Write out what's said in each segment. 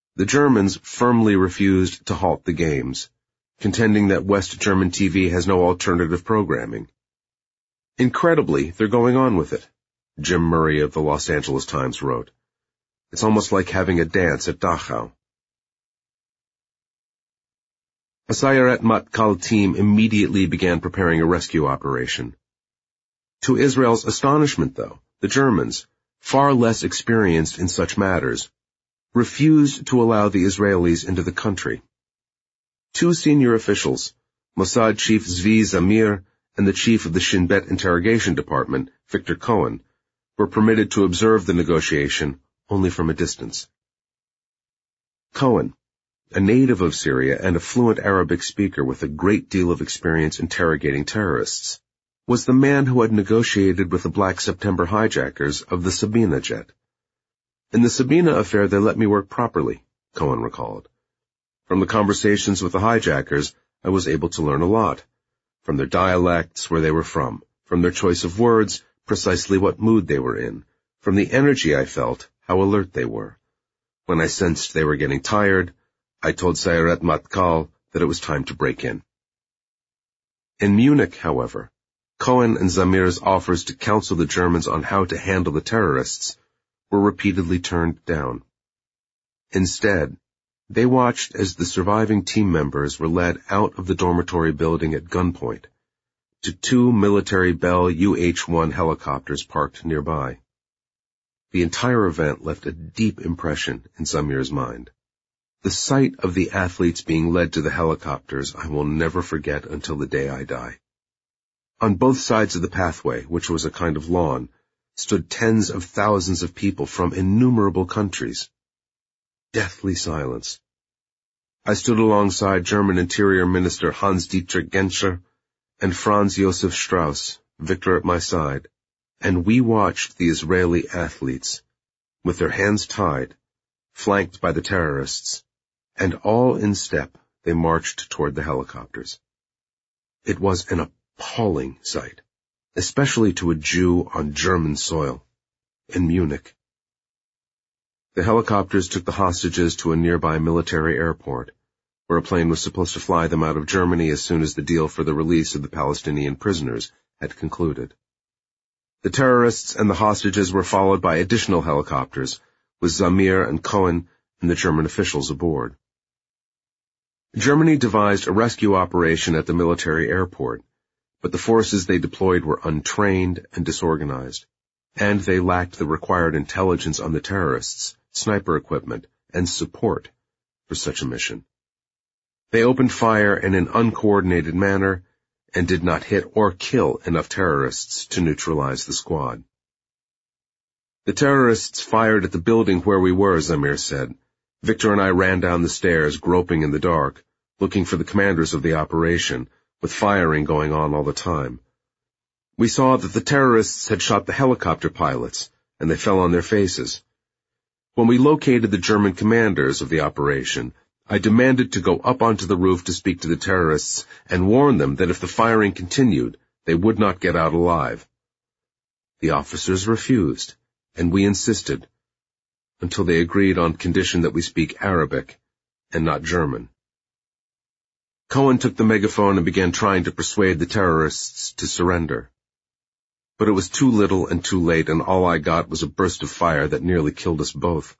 The Germans firmly refused to halt the games, contending that West German TV has no alternative programming. Incredibly, they're going on with it, Jim Murray of the Los Angeles Times wrote. It's almost like having a dance at Dachau. A Sayeret Matkal team immediately began preparing a rescue operation. To Israel's astonishment, though, the Germans, far less experienced in such matters, refused to allow the Israelis into the country. Two senior officials, Mossad Chief Zvi Zamir and the chief of the Shin Bet interrogation department, Victor Cohen, were permitted to observe the negotiation only from a distance. Cohen, a native of Syria and a fluent Arabic speaker with a great deal of experience interrogating terrorists, was the man who had negotiated with the Black September hijackers of the Sabina jet. In the Sabina affair, they let me work properly, Cohen recalled. From the conversations with the hijackers, I was able to learn a lot. From their dialects, where they were from their choice of words, precisely what mood they were in, from the energy I felt, how alert they were. When I sensed they were getting tired, I told Sayeret Matkal that it was time to break in. In Munich, however, Cohen and Zamir's offers to counsel the Germans on how to handle the terrorists were repeatedly turned down. Instead, they watched as the surviving team members were led out of the dormitory building at gunpoint to two military Bell UH-1 helicopters parked nearby. The entire event left a deep impression in Zamir's mind. The sight of the athletes being led to the helicopters I will never forget until the day I die. On both sides of the pathway, which was a kind of lawn, stood tens of thousands of people from innumerable countries. Deathly silence. I stood alongside German Interior Minister Hans-Dietrich Genscher and Franz Josef Strauss, Victor at my side, and we watched the Israeli athletes, with their hands tied, flanked by the terrorists, and all in step they marched toward the helicopters. It was an appalling sight, especially to a Jew on German soil, in Munich. The helicopters took the hostages to a nearby military airport, where a plane was supposed to fly them out of Germany as soon as the deal for the release of the Palestinian prisoners had concluded. The terrorists and the hostages were followed by additional helicopters, with Zamir and Cohen and the German officials aboard. Germany devised a rescue operation at the military airport, but the forces they deployed were untrained and disorganized, and they lacked the required intelligence on the terrorists, sniper equipment, and support for such a mission. They opened fire in an uncoordinated manner and did not hit or kill enough terrorists to neutralize the squad. The terrorists fired at the building where we were, Zamir said. Victor and I ran down the stairs, groping in the dark, looking for the commanders of the operation, with firing going on all the time. We saw that the terrorists had shot the helicopter pilots, and they fell on their faces. When we located the German commanders of the operation, I demanded to go up onto the roof to speak to the terrorists and warn them that if the firing continued, they would not get out alive. The officers refused, and we insisted, until they agreed on condition that we speak Arabic and not German. Cohen took the megaphone and began trying to persuade the terrorists to surrender. But it was too little and too late, and all I got was a burst of fire that nearly killed us both.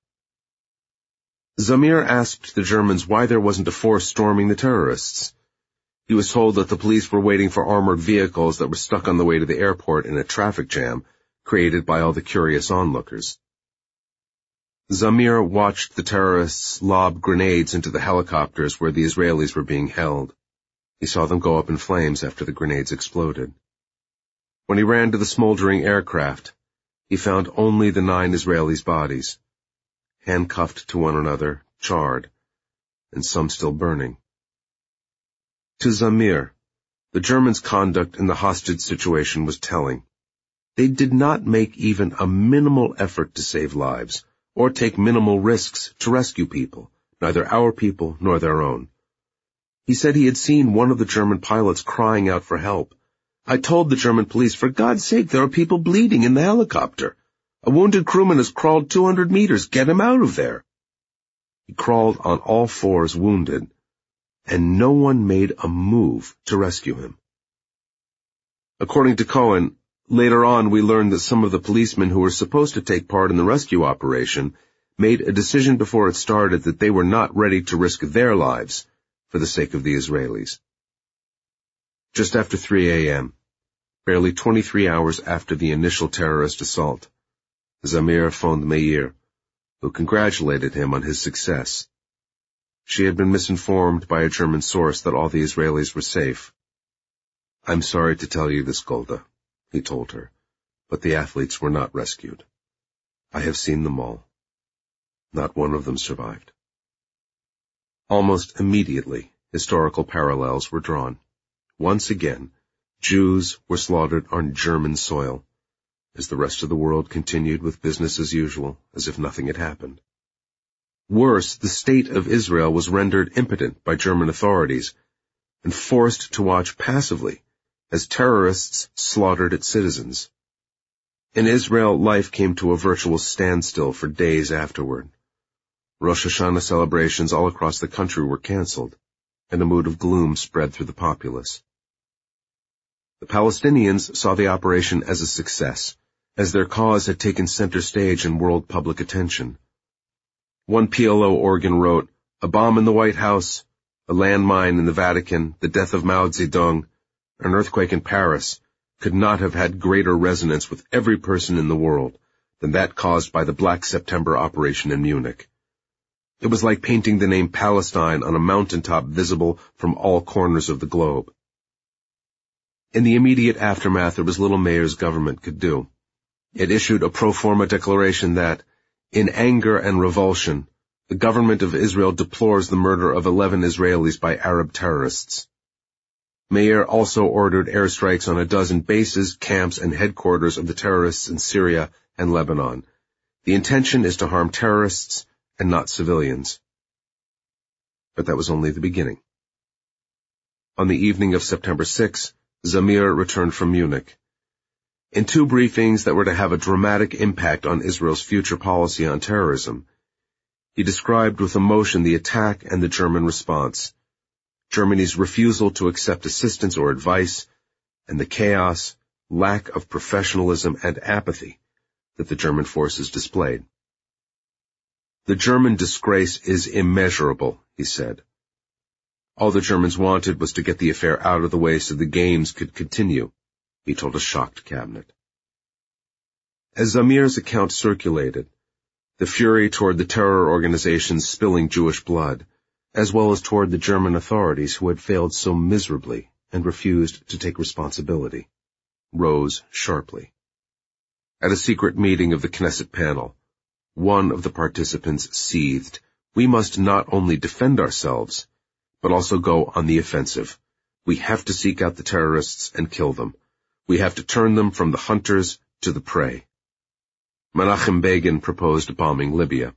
Zamir asked the Germans why there wasn't a force storming the terrorists. He was told that the police were waiting for armored vehicles that were stuck on the way to the airport in a traffic jam created by all the curious onlookers. Zamir watched the terrorists lob grenades into the helicopters where the Israelis were being held. He saw them go up in flames after the grenades exploded. When he ran to the smoldering aircraft, he found only the 9 Israelis' bodies, handcuffed to one another, charred, and some still burning. To Zamir, the Germans' conduct in the hostage situation was telling. They did not make even a minimal effort to save lives, or take minimal risks to rescue people, neither our people nor their own. He said he had seen one of the German pilots crying out for help. I told the German police, for God's sake, there are people bleeding in the helicopter. A wounded crewman has crawled 200 meters. Get him out of there. He crawled on all fours wounded, and no one made a move to rescue him. According to Cohen, later on we learned that some of the policemen who were supposed to take part in the rescue operation made a decision before it started that they were not ready to risk their lives for the sake of the Israelis. Just after 3 a.m., barely 23 hours after the initial terrorist assault, Zamir phoned Meir, who congratulated him on his success. She had been misinformed by a German source that all the Israelis were safe. "I'm sorry to tell you this, Golda," he told her, "but the athletes were not rescued. I have seen them all. Not one of them survived." Almost immediately, historical parallels were drawn. Once again, Jews were slaughtered on German soil, as the rest of the world continued with business as usual, as if nothing had happened. Worse, the state of Israel was rendered impotent by German authorities and forced to watch passively as terrorists slaughtered its citizens. In Israel, life came to a virtual standstill for days afterward. Rosh Hashanah celebrations all across the country were canceled, and a mood of gloom spread through the populace. The Palestinians saw the operation as a success, as their cause had taken center stage in world public attention. One PLO organ wrote, "A bomb in the White House, a landmine in the Vatican, the death of Mao Zedong, an earthquake in Paris could not have had greater resonance with every person in the world than that caused by the Black September operation in Munich. It was like painting the name Palestine on a mountaintop visible from all corners of the globe." In the immediate aftermath, there was little Meir's government could do. It issued a pro forma declaration that, in anger and revulsion, the government of Israel deplores the murder of 11 Israelis by Arab terrorists. Meir also ordered airstrikes on a dozen bases, camps, and headquarters of the terrorists in Syria and Lebanon. The intention is to harm terrorists and not civilians. But that was only the beginning. On the evening of September 6, Zamir returned from Munich. In 2 briefings that were to have a dramatic impact on Israel's future policy on terrorism, he described with emotion the attack and the German response, Germany's refusal to accept assistance or advice, and the chaos, lack of professionalism, and apathy that the German forces displayed. "The German disgrace is immeasurable," he said. All the Germans wanted was to get the affair out of the way so the games could continue, he told a shocked cabinet. As Zamir's account circulated, the fury toward the terror organizations spilling Jewish blood, as well as toward the German authorities who had failed so miserably and refused to take responsibility, rose sharply. At a secret meeting of the Knesset panel, one of the participants seethed, "We must not only defend ourselves, but also go on the offensive. We have to seek out the terrorists and kill them. We have to turn them from the hunters to the prey." Menachem Begin proposed bombing Libya.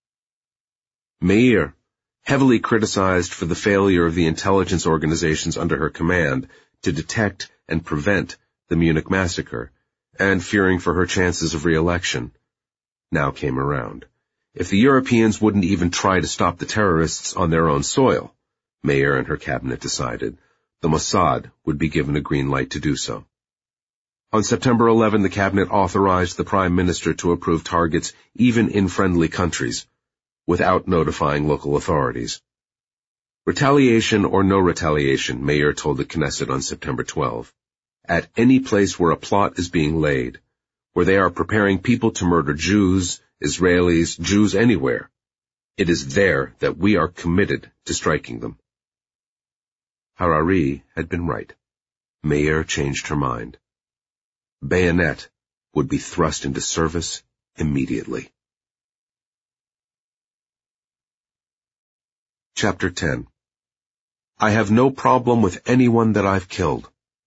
Meir, heavily criticized for the failure of the intelligence organizations under her command to detect and prevent the Munich massacre, and fearing for her chances of re-election, now came around. If the Europeans wouldn't even try to stop the terrorists on their own soil, Meir and her cabinet decided, the Mossad would be given a green light to do so. On September 11, the cabinet authorized the prime minister to approve targets even in friendly countries, without notifying local authorities. Retaliation or no retaliation, Meir told the Knesset on September 12. At any place where a plot is being laid, where they are preparing people to murder Jews, Israelis, Jews anywhere, it is there that we are committed to striking them. Harari had been right. Meir changed her mind. Bayonet would be thrust into service immediately. Chapter 10. I have no problem with anyone that I've killed.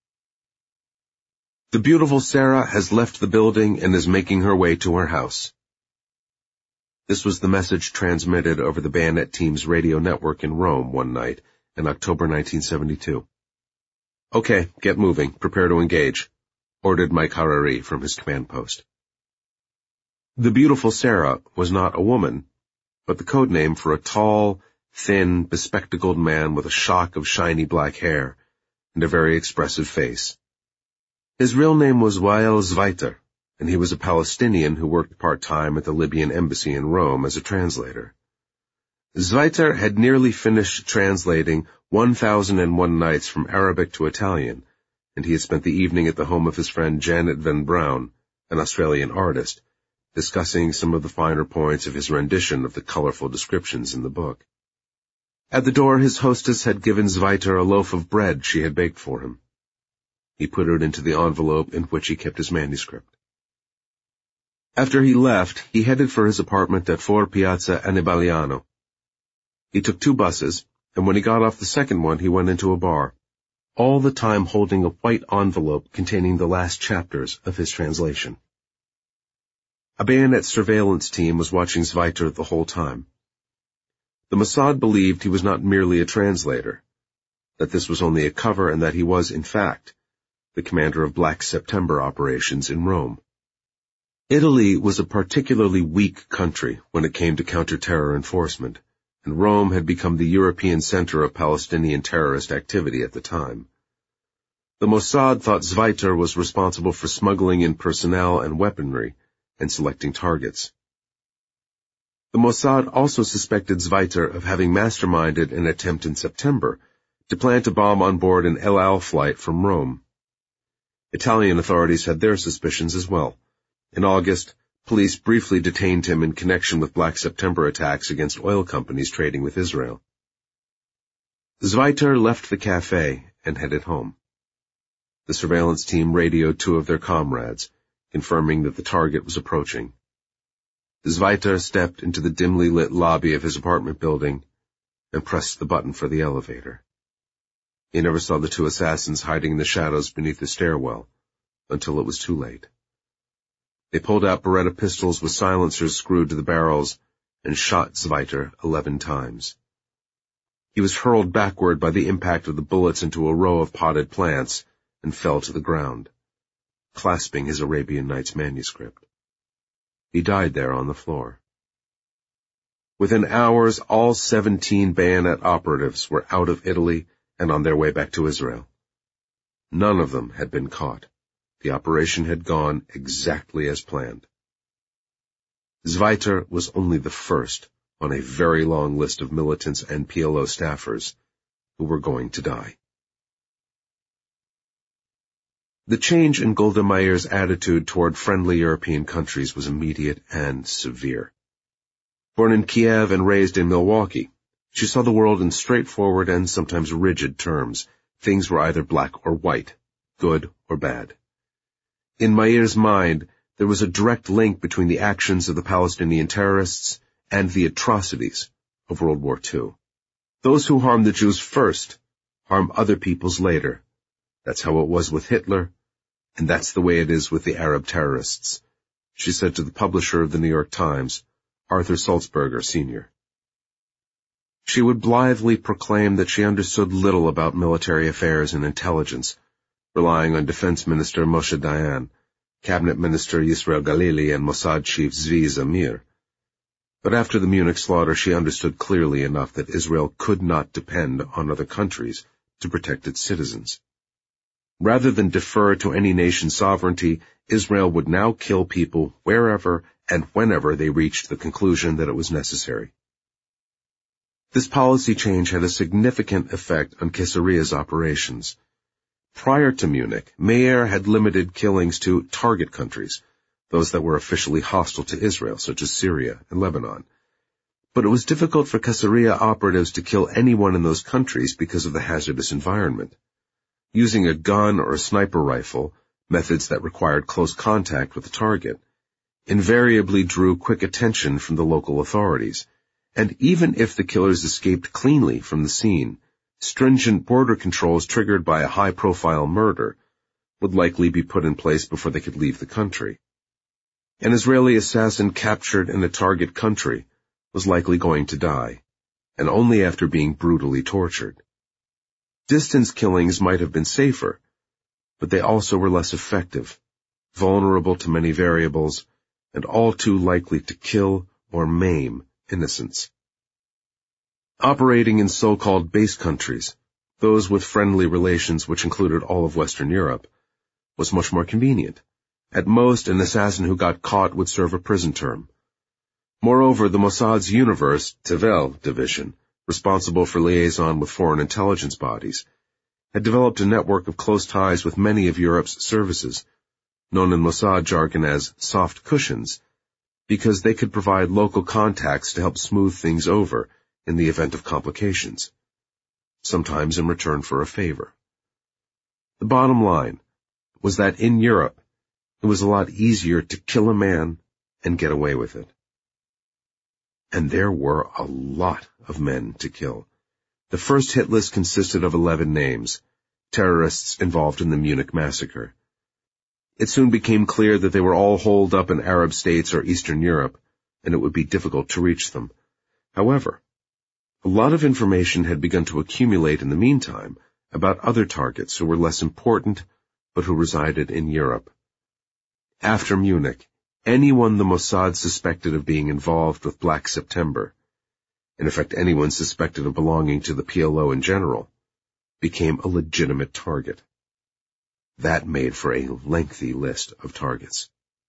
The beautiful Sarah has left the building and is making her way to her house. This was the message transmitted over the Bayonet team's radio network in Rome one night in October 1972. "Okay, get moving. Prepare to engage," ordered Mike Harari from his command post. The beautiful Sarah was not a woman, but the code name for a tall, thin, bespectacled man with a shock of shiny black hair and a very expressive face. His real name was Wael Zweiter, and he was a Palestinian who worked part-time at the Libyan embassy in Rome as a translator. Zweiter had nearly finished translating 1001 Nights from Arabic to Italian, and he had spent the evening at the home of his friend Janet Van Braun, an Australian artist, discussing some of the finer points of his rendition of the colorful descriptions in the book. At the door, his hostess had given Zweiter a loaf of bread she had baked for him. He put it into the envelope in which he kept his manuscript. After he left, he headed for his apartment at 4 Piazza Annibaliano. He took 2 buses, and when he got off the second one, he went into a bar, all the time holding a white envelope containing the last chapters of his translation. A bayonet surveillance team was watching Zweiter the whole time. The Mossad believed he was not merely a translator, that this was only a cover, and that he was, in fact, the commander of Black September operations in Rome. Italy was a particularly weak country when it came to counter-terror enforcement, and Rome had become the European center of Palestinian terrorist activity at the time. The Mossad thought Zweiter was responsible for smuggling in personnel and weaponry and selecting targets. The Mossad also suspected Zweiter of having masterminded an attempt in September to plant a bomb on board an El Al flight from Rome. Italian authorities had their suspicions as well. In August, police briefly detained him in connection with Black September attacks against oil companies trading with Israel. Zweiter left the cafe and headed home. The surveillance team radioed 2 of their comrades, confirming that the target was approaching. Zweiter stepped into the dimly lit lobby of his apartment building and pressed the button for the elevator. He never saw the 2 assassins hiding in the shadows beneath the stairwell until it was too late. They pulled out Beretta pistols with silencers screwed to the barrels and shot Zweiter 11 times. He was hurled backward by the impact of the bullets into a row of potted plants and fell to the ground, clasping his Arabian Nights manuscript. He died there on the floor. Within hours, all 17 bayonet operatives were out of Italy and on their way back to Israel. None of them had been caught. The operation had gone exactly as planned. Zweiter was only the first on a very long list of militants and PLO staffers who were going to die. The change in Golda Meir's attitude toward friendly European countries was immediate and severe. Born in Kiev and raised in Milwaukee, she saw the world in straightforward and sometimes rigid terms. Things were either black or white, good or bad. In Meir's mind, there was a direct link between the actions of the Palestinian terrorists and the atrocities of World War II. Those who harm the Jews first harm other peoples later. That's how it was with Hitler, and that's the way it is with the Arab terrorists, she said to the publisher of the New York Times, Arthur Sulzberger, Sr. She would blithely proclaim that she understood little about military affairs and intelligence, relying on Defense Minister Moshe Dayan, Cabinet Minister Yisrael Galili, and Mossad Chief Zvi Zamir. But after the Munich slaughter, she understood clearly enough that Israel could not depend on other countries to protect its citizens. Rather than defer to any nation's sovereignty, Israel would now kill people wherever and whenever they reached the conclusion that it was necessary. This policy change had a significant effect on Caesaria's operations. Prior to Munich, Meir had limited killings to target countries, those that were officially hostile to Israel, such as Syria and Lebanon. But it was difficult for Caesarea operatives to kill anyone in those countries because of the hazardous environment. Using a gun or a sniper rifle, methods that required close contact with the target, invariably drew quick attention from the local authorities, and even if the killers escaped cleanly from the scene, stringent border controls triggered by a high-profile murder would likely be put in place before they could leave the country. An Israeli assassin captured in a target country was likely going to die, and only after being brutally tortured. Distance killings might have been safer, but they also were less effective, vulnerable to many variables, and all too likely to kill or maim innocents. Operating in so-called base countries, those with friendly relations which included all of Western Europe, was much more convenient. At most, an assassin who got caught would serve a prison term. Moreover, the Mossad's Universe, Tevel division, responsible for liaison with foreign intelligence bodies, had developed a network of close ties with many of Europe's services, known in Mossad jargon as soft cushions, because they could provide local contacts to help smooth things over in the event of complications, sometimes in return for a favor. The bottom line was that in Europe, it was a lot easier to kill a man and get away with it. And there were a lot of men to kill. The first hit list consisted of 11 names, terrorists involved in the Munich massacre. It soon became clear that they were all holed up in Arab states or Eastern Europe, and it would be difficult to reach them. However, a lot of information had begun to accumulate in the meantime about other targets who were less important, but who resided in Europe. After Munich, anyone the Mossad suspected of being involved with Black September, in effect anyone suspected of belonging to the PLO in general, became a legitimate target. That made for a lengthy list of targets.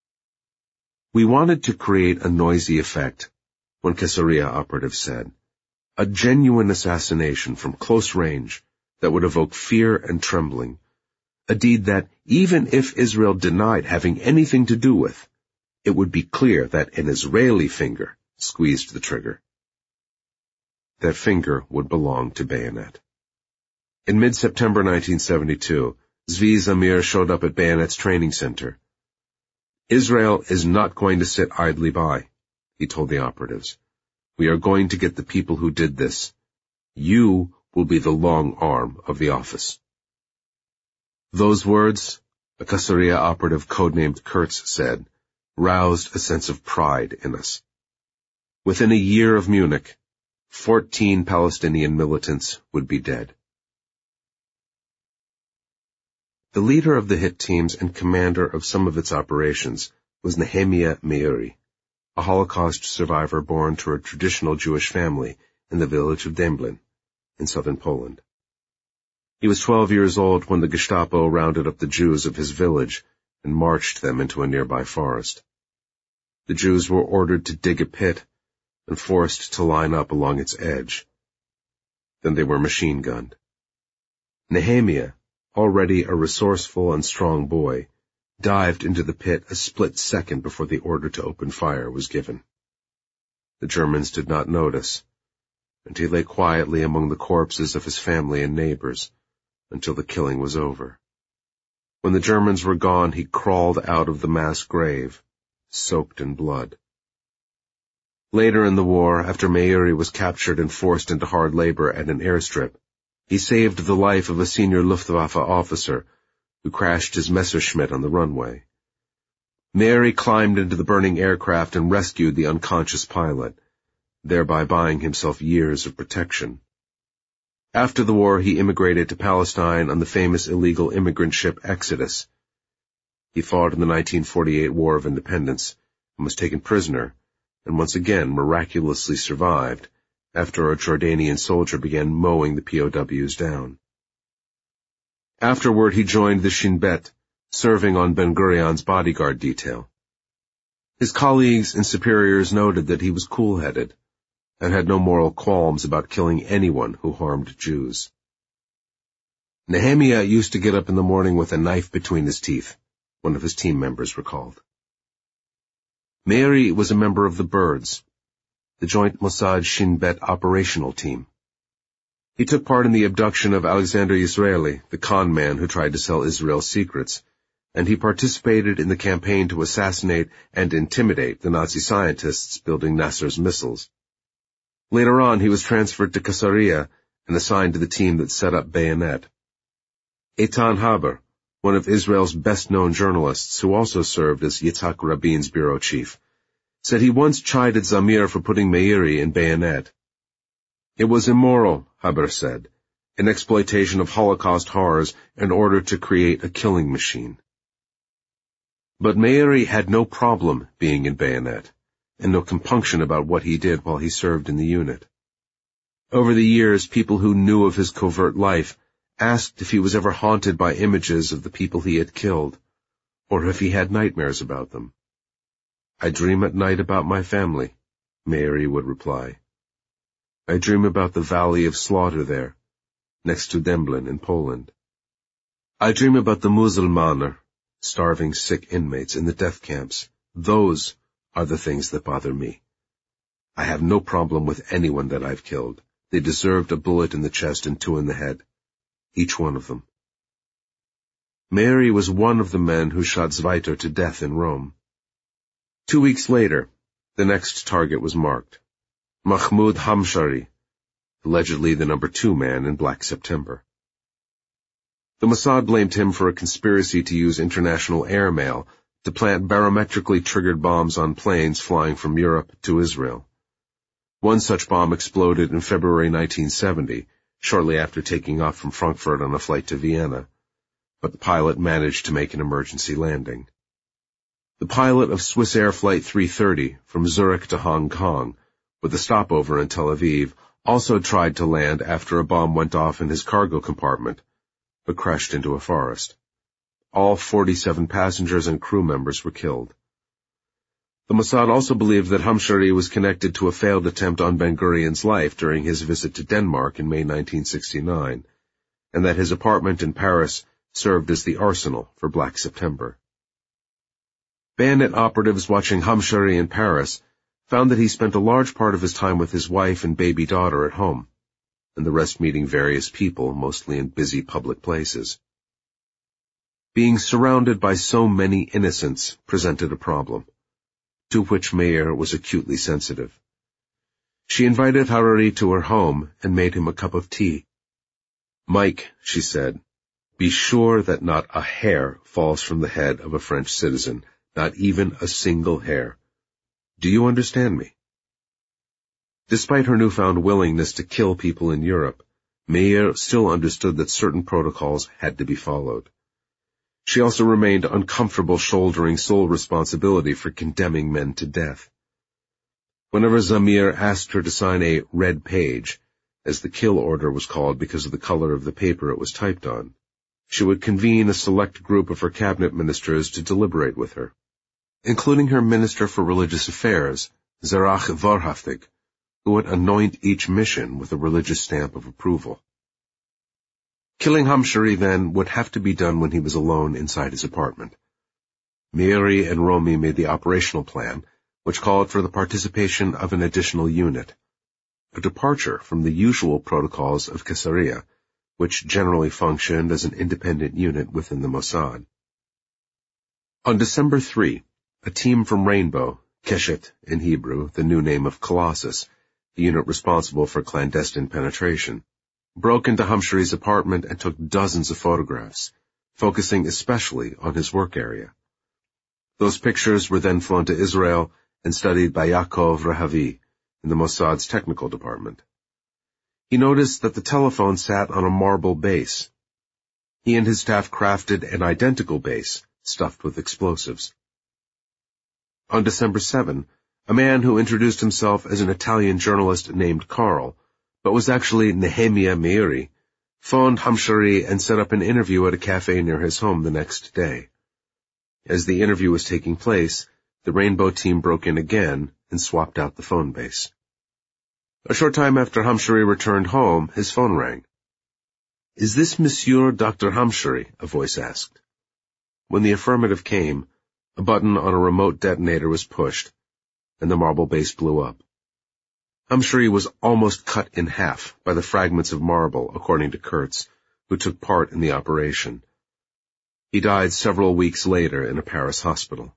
We wanted to create a noisy effect, one Caesarea operative said, a genuine assassination from close range that would evoke fear and trembling, a deed that, even if Israel denied having anything to do with, it would be clear that an Israeli finger squeezed the trigger. That finger would belong to Bayonet. In mid-September 1972, Zvi Zamir showed up at Bayonet's training center. Israel is not going to sit idly by, he told the operatives. We are going to get the people who did this. You will be the long arm of the office. Those words, a Caesarea operative codenamed Kurtz said, roused a sense of pride in us. Within a year of Munich, 14 Palestinian militants would be dead. The leader of the hit teams and commander of some of its operations was Nehemiah Meiri, a Holocaust survivor born to a traditional Jewish family in the village of Demblin, in southern Poland. He was 12 years old when the Gestapo rounded up the Jews of his village and marched them into a nearby forest. The Jews were ordered to dig a pit and forced to line up along its edge. Then they were machine-gunned. Nehemiah, already a resourceful and strong boy, dived into the pit a split second before the order to open fire was given. The Germans did not notice, and he lay quietly among the corpses of his family and neighbors until the killing was over. When the Germans were gone, he crawled out of the mass grave, soaked in blood. Later in the war, after Meiri was captured and forced into hard labor at an airstrip, he saved the life of a senior Luftwaffe officer who crashed his Messerschmitt on the runway. Meiri climbed into the burning aircraft and rescued the unconscious pilot, thereby buying himself years of protection. After the war, he immigrated to Palestine on the famous illegal immigrant ship Exodus. He fought in the 1948 War of Independence and was taken prisoner, and once again miraculously survived after a Jordanian soldier began mowing the POWs down. Afterward, he joined the Shin Bet, serving on Ben-Gurion's bodyguard detail. His colleagues and superiors noted that he was cool-headed and had no moral qualms about killing anyone who harmed Jews. Nehemiah used to get up in the morning with a knife between his teeth, one of his team members recalled. Meiri was a member of the Birds, the joint Mossad Shin Bet operational team. He took part in the abduction of Alexander Yisraeli, the con man who tried to sell Israel's secrets, and he participated in the campaign to assassinate and intimidate the Nazi scientists building Nasser's missiles. Later on, he was transferred to Caesarea and assigned to the team that set up Bayonet. Eitan Haber, one of Israel's best-known journalists who also served as Yitzhak Rabin's bureau chief, said he once chided Zamir for putting Meiri in Bayonet. It was immoral, Haber said, an exploitation of Holocaust horrors in order to create a killing machine. But Meiri had no problem being in Bayonet. and no compunction about what he did while he served in the unit. Over the years, people who knew of his covert life asked if he was ever haunted by images of the people he had killed, or if he had nightmares about them. "I dream at night about my family," Meiri would reply. "I dream about the valley of slaughter there, next to Demblin in Poland. I dream about the Muselmaner, starving sick inmates in the death camps. Those are the things that bother me. I have no problem with anyone that I've killed. They deserved a bullet in the chest and 2 in the head. Each one of them." Meiri was one of the men who shot Zweiter to death in Rome. 2 weeks later, the next target was marked. Mahmoud Hamshari, allegedly the number 2 man in Black September. The Mossad blamed him for a conspiracy to use international airmail to plant barometrically triggered bombs on planes flying from Europe to Israel. One such bomb exploded in February 1970, shortly after taking off from Frankfurt on a flight to Vienna, but the pilot managed to make an emergency landing. The pilot of Swiss Air Flight 330 from Zurich to Hong Kong, with a stopover in Tel Aviv, also tried to land after a bomb went off in his cargo compartment, but crashed into a forest. All 47 passengers and crew members were killed. The Mossad also believed that Hamshari was connected to a failed attempt on Ben-Gurion's life during his visit to Denmark in May 1969, and that his apartment in Paris served as the arsenal for Black September. Bayonet operatives watching Hamshari in Paris found that he spent a large part of his time with his wife and baby daughter at home, and the rest meeting various people, mostly in busy public places. Being surrounded by so many innocents presented a problem, to which Meir was acutely sensitive. She invited Harari to her home and made him a cup of tea. "Mike," she said, "be sure that not a hair falls from the head of a French citizen, not even a single hair. Do you understand me?" Despite her newfound willingness to kill people in Europe, Meir still understood that certain protocols had to be followed. She also remained uncomfortable shouldering sole responsibility for condemning men to death. Whenever Zamir asked her to sign a red page, as the kill order was called because of the color of the paper it was typed on, she would convene a select group of her cabinet ministers to deliberate with her, including her Minister for Religious Affairs, Zerach Varhaftig, who would anoint each mission with a religious stamp of approval. Killing Hamshari, then, would have to be done when he was alone inside his apartment. Meiri and Romi made the operational plan, which called for the participation of an additional unit, a departure from the usual protocols of Caesarea, which generally functioned as an independent unit within the Mossad. On December 3, a team from Rainbow, Keshet in Hebrew, the new name of Colossus, the unit responsible for clandestine penetration, broke into Hamshari's apartment and took dozens of photographs, focusing especially on his work area. Those pictures were then flown to Israel and studied by Yaakov Rehavi in the Mossad's technical department. He noticed that the telephone sat on a marble base. He and his staff crafted an identical base, stuffed with explosives. On December 7, a man who introduced himself as an Italian journalist named Carl, but was actually Nehemia Meiri, phoned Hamshari and set up an interview at a cafe near his home the next day. As the interview was taking place, the Rainbow team broke in again and swapped out the phone base. A short time after Hamshari returned home, his phone rang. "Is this Monsieur Dr. Hamshari?" a voice asked. When the affirmative came, a button on a remote detonator was pushed, and the marble base blew up. Hamshari was almost cut in half by the fragments of marble, according to Kurtz, who took part in the operation. He died several weeks later in a Paris hospital.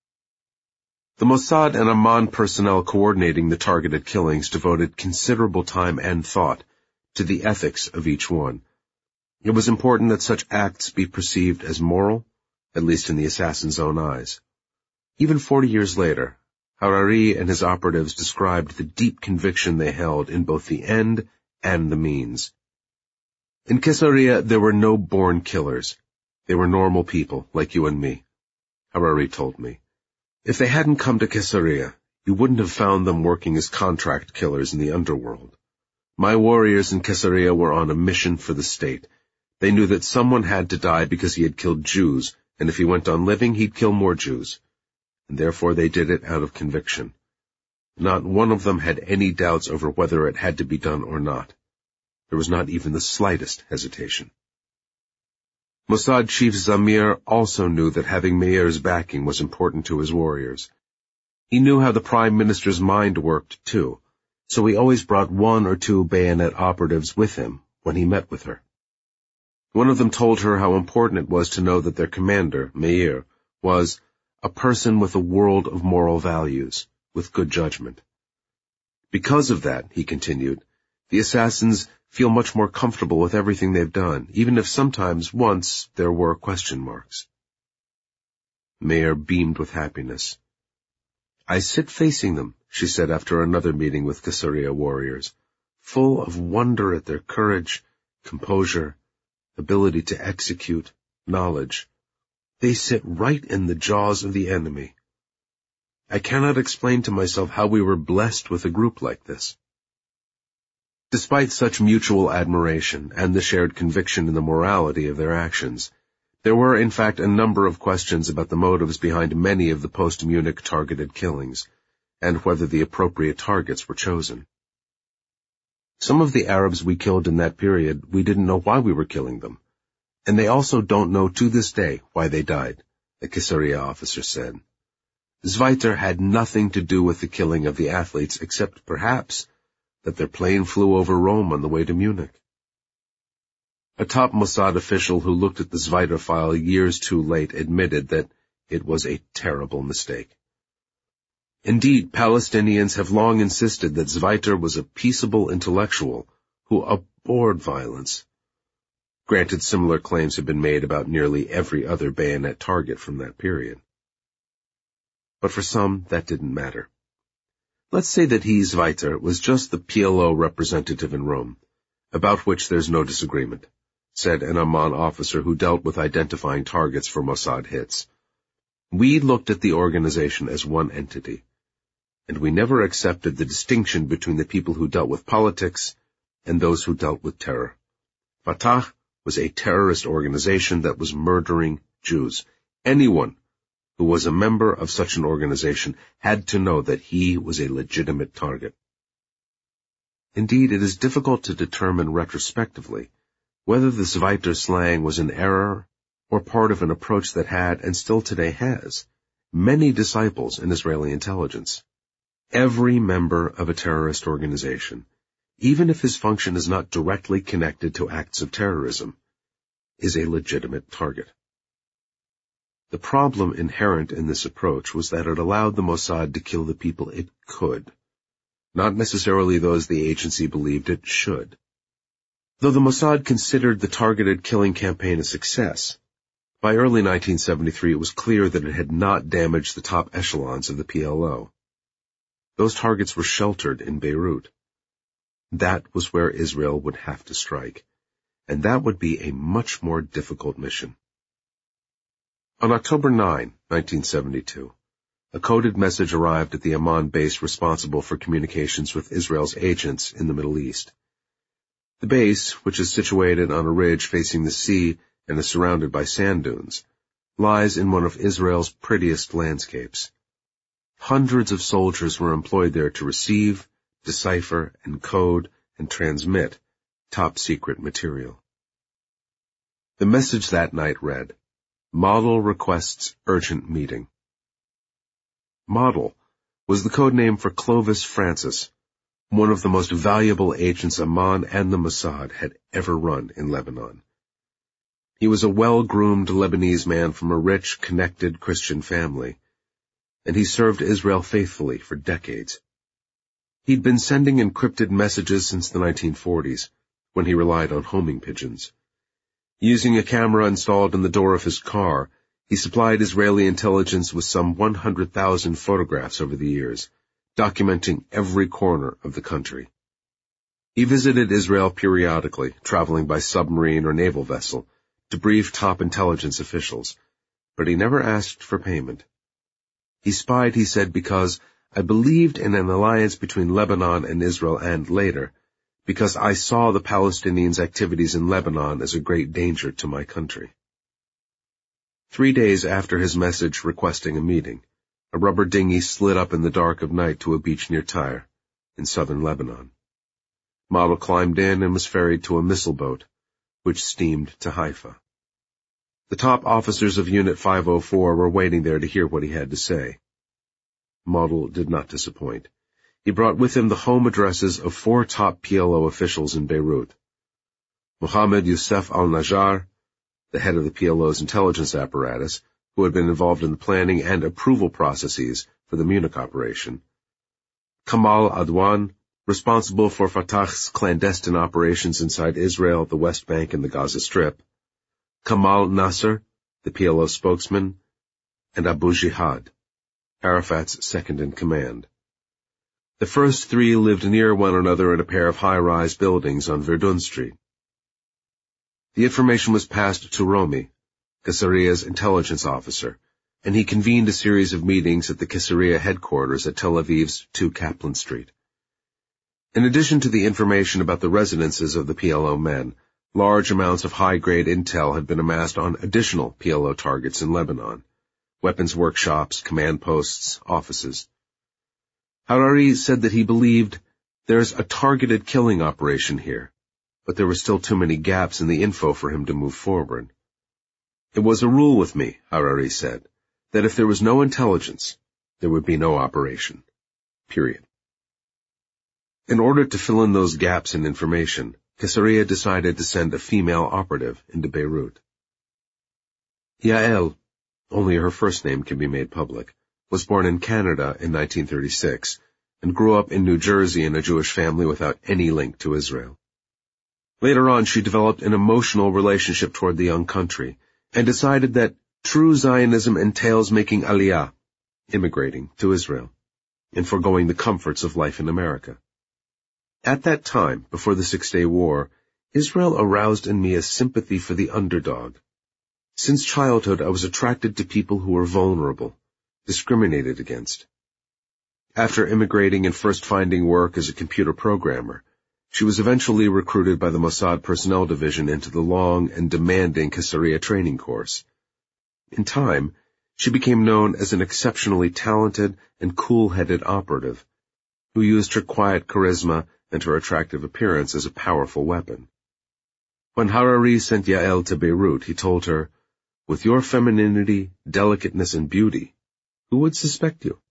The Mossad and Amman personnel coordinating the targeted killings devoted considerable time and thought to the ethics of each one. It was important that such acts be perceived as moral, at least in the assassin's own eyes. Even 40 years later, Harari and his operatives described the deep conviction they held in both the end and the means. In Caesarea, there were no born killers. They were normal people, like you and me, Harari told me. If they hadn't come to Caesarea, You wouldn't have found them working as contract killers in the underworld. My warriors in Caesarea were on a mission for the state. They knew that someone had to die because he had killed Jews, and if he went on living, he'd kill more Jews. And therefore they did it out of conviction. Not one of them had any doubts over whether it had to be done or not. There was not even the slightest hesitation. Mossad Chief Zamir also knew that having Meir's backing was important to his warriors. He knew how the Prime Minister's mind worked, too, so he always brought 1 or 2 bayonet operatives with him when he met with her. One of them told her how important it was to know that their commander, Meir, was a person with a world of moral values, with good judgment. Because of that, he continued, the assassins feel much more comfortable with everything they've done, even if sometimes once there were question marks. Meir beamed with happiness. I sit facing them, she said after another meeting with Caesarea warriors, full of wonder at their courage, composure, ability to execute, knowledge. They sit right in the jaws of the enemy. I cannot explain to myself how we were blessed with a group like this. Despite such mutual admiration and the shared conviction in the morality of their actions, there were in fact a number of questions about the motives behind many of the post-Munich targeted killings, and whether the appropriate targets were chosen. Some of the Arabs we killed in that period, we didn't know why we were killing them, and they also don't know to this day why they died, a Caesarea officer said. Zweiter had nothing to do with the killing of the athletes except, perhaps, that their plane flew over Rome on the way to Munich. A top Mossad official who looked at the Zweiter file years too late admitted that it was a terrible mistake. Indeed, Palestinians have long insisted that Zweiter was a peaceable intellectual who abhorred violence. Granted, similar claims have been made about nearly every other bayonet target from that period. But for some, that didn't matter. Let's say that he, Zweiter, was just the PLO representative in Rome, about which there's no disagreement, said an Amman officer who dealt with identifying targets for Mossad hits. We looked at the organization as one entity, and we never accepted the distinction between the people who dealt with politics and those who dealt with terror. Fatah was a terrorist organization that was murdering Jews. Anyone who was a member of such an organization had to know that he was a legitimate target. Indeed, it is difficult to determine retrospectively whether the Zweiter slang was an error or part of an approach that had, and still today has, many disciples in Israeli intelligence. Every member of a terrorist organization, even if his function is not directly connected to acts of terrorism, is a legitimate target. The problem inherent in this approach was that it allowed the Mossad to kill the people it could, not necessarily those the agency believed it should. Though the Mossad considered the targeted killing campaign a success, by early 1973 it was clear that it had not damaged the top echelons of the PLO. Those targets were sheltered in Beirut. That was where Israel would have to strike, and that would be a much more difficult mission. On October 9, 1972, a coded message arrived at the Amman base responsible for communications with Israel's agents in the Middle East. The base, which is situated on a ridge facing the sea and is surrounded by sand dunes, lies in one of Israel's prettiest landscapes. Hundreds of soldiers were employed there to receive, decipher, encode, and transmit top-secret material. The message that night read, Model requests urgent meeting. Model was the code name for Clovis Francis, one of the most valuable agents Amman and the Mossad had ever run in Lebanon. He was a well-groomed Lebanese man from a rich, connected Christian family, and he served Israel faithfully for decades. He'd been sending encrypted messages since the 1940s, when he relied on homing pigeons. Using a camera installed in the door of his car, he supplied Israeli intelligence with some 100,000 photographs over the years, documenting every corner of the country. He visited Israel periodically, traveling by submarine or naval vessel, to brief top intelligence officials, but he never asked for payment. He spied, he said, because I believed in an alliance between Lebanon and Israel and, later, because I saw the Palestinians' activities in Lebanon as a great danger to my country. 3 days after his message requesting a meeting, a rubber dinghy slid up in the dark of night to a beach near Tyre, in southern Lebanon. Model climbed in and was ferried to a missile boat, which steamed to Haifa. The top officers of Unit 504 were waiting there to hear what he had to say. Model did not disappoint. He brought with him the home addresses of 4 top PLO officials in Beirut. Mohammed Youssef al-Najjar, the head of the PLO's intelligence apparatus, who had been involved in the planning and approval processes for the Munich operation. Kamal Adwan, responsible for Fatah's clandestine operations inside Israel, the West Bank, and the Gaza Strip. Kamal Nasser, the PLO spokesman, and Abu Jihad, Arafat's second-in-command. The first 3 lived near one another in a pair of high-rise buildings on Verdun Street. The information was passed to Romi, Caesaria's intelligence officer, and he convened a series of meetings at the Caesarea headquarters at Tel Aviv's 2 Kaplan Street. In addition to the information about the residences of the PLO men, large amounts of high-grade intel had been amassed on additional PLO targets in Lebanon: weapons workshops, command posts, offices. Harari said that he believed there's a targeted killing operation here, but there were still too many gaps in the info for him to move forward. It was a rule with me, Harari said, that if there was no intelligence, there would be no operation. Period. In order to fill in those gaps in information, Caesarea decided to send a female operative into Beirut. Yael, only her first name can be made public, was born in Canada in 1936 and grew up in New Jersey in a Jewish family without any link to Israel. Later on, she developed an emotional relationship toward the young country and decided that true Zionism entails making aliyah, immigrating to Israel, and foregoing the comforts of life in America. At that time, before the 6-Day War, Israel aroused in me a sympathy for the underdog. Since childhood, I was attracted to people who were vulnerable, discriminated against. After immigrating and first finding work as a computer programmer, she was eventually recruited by the Mossad Personnel Division into the long and demanding Caesarea training course. In time, she became known as an exceptionally talented and cool-headed operative, who used her quiet charisma and her attractive appearance as a powerful weapon. When Harari sent Yael to Beirut, he told her, "With your femininity, delicateness, and beauty, who would suspect you?"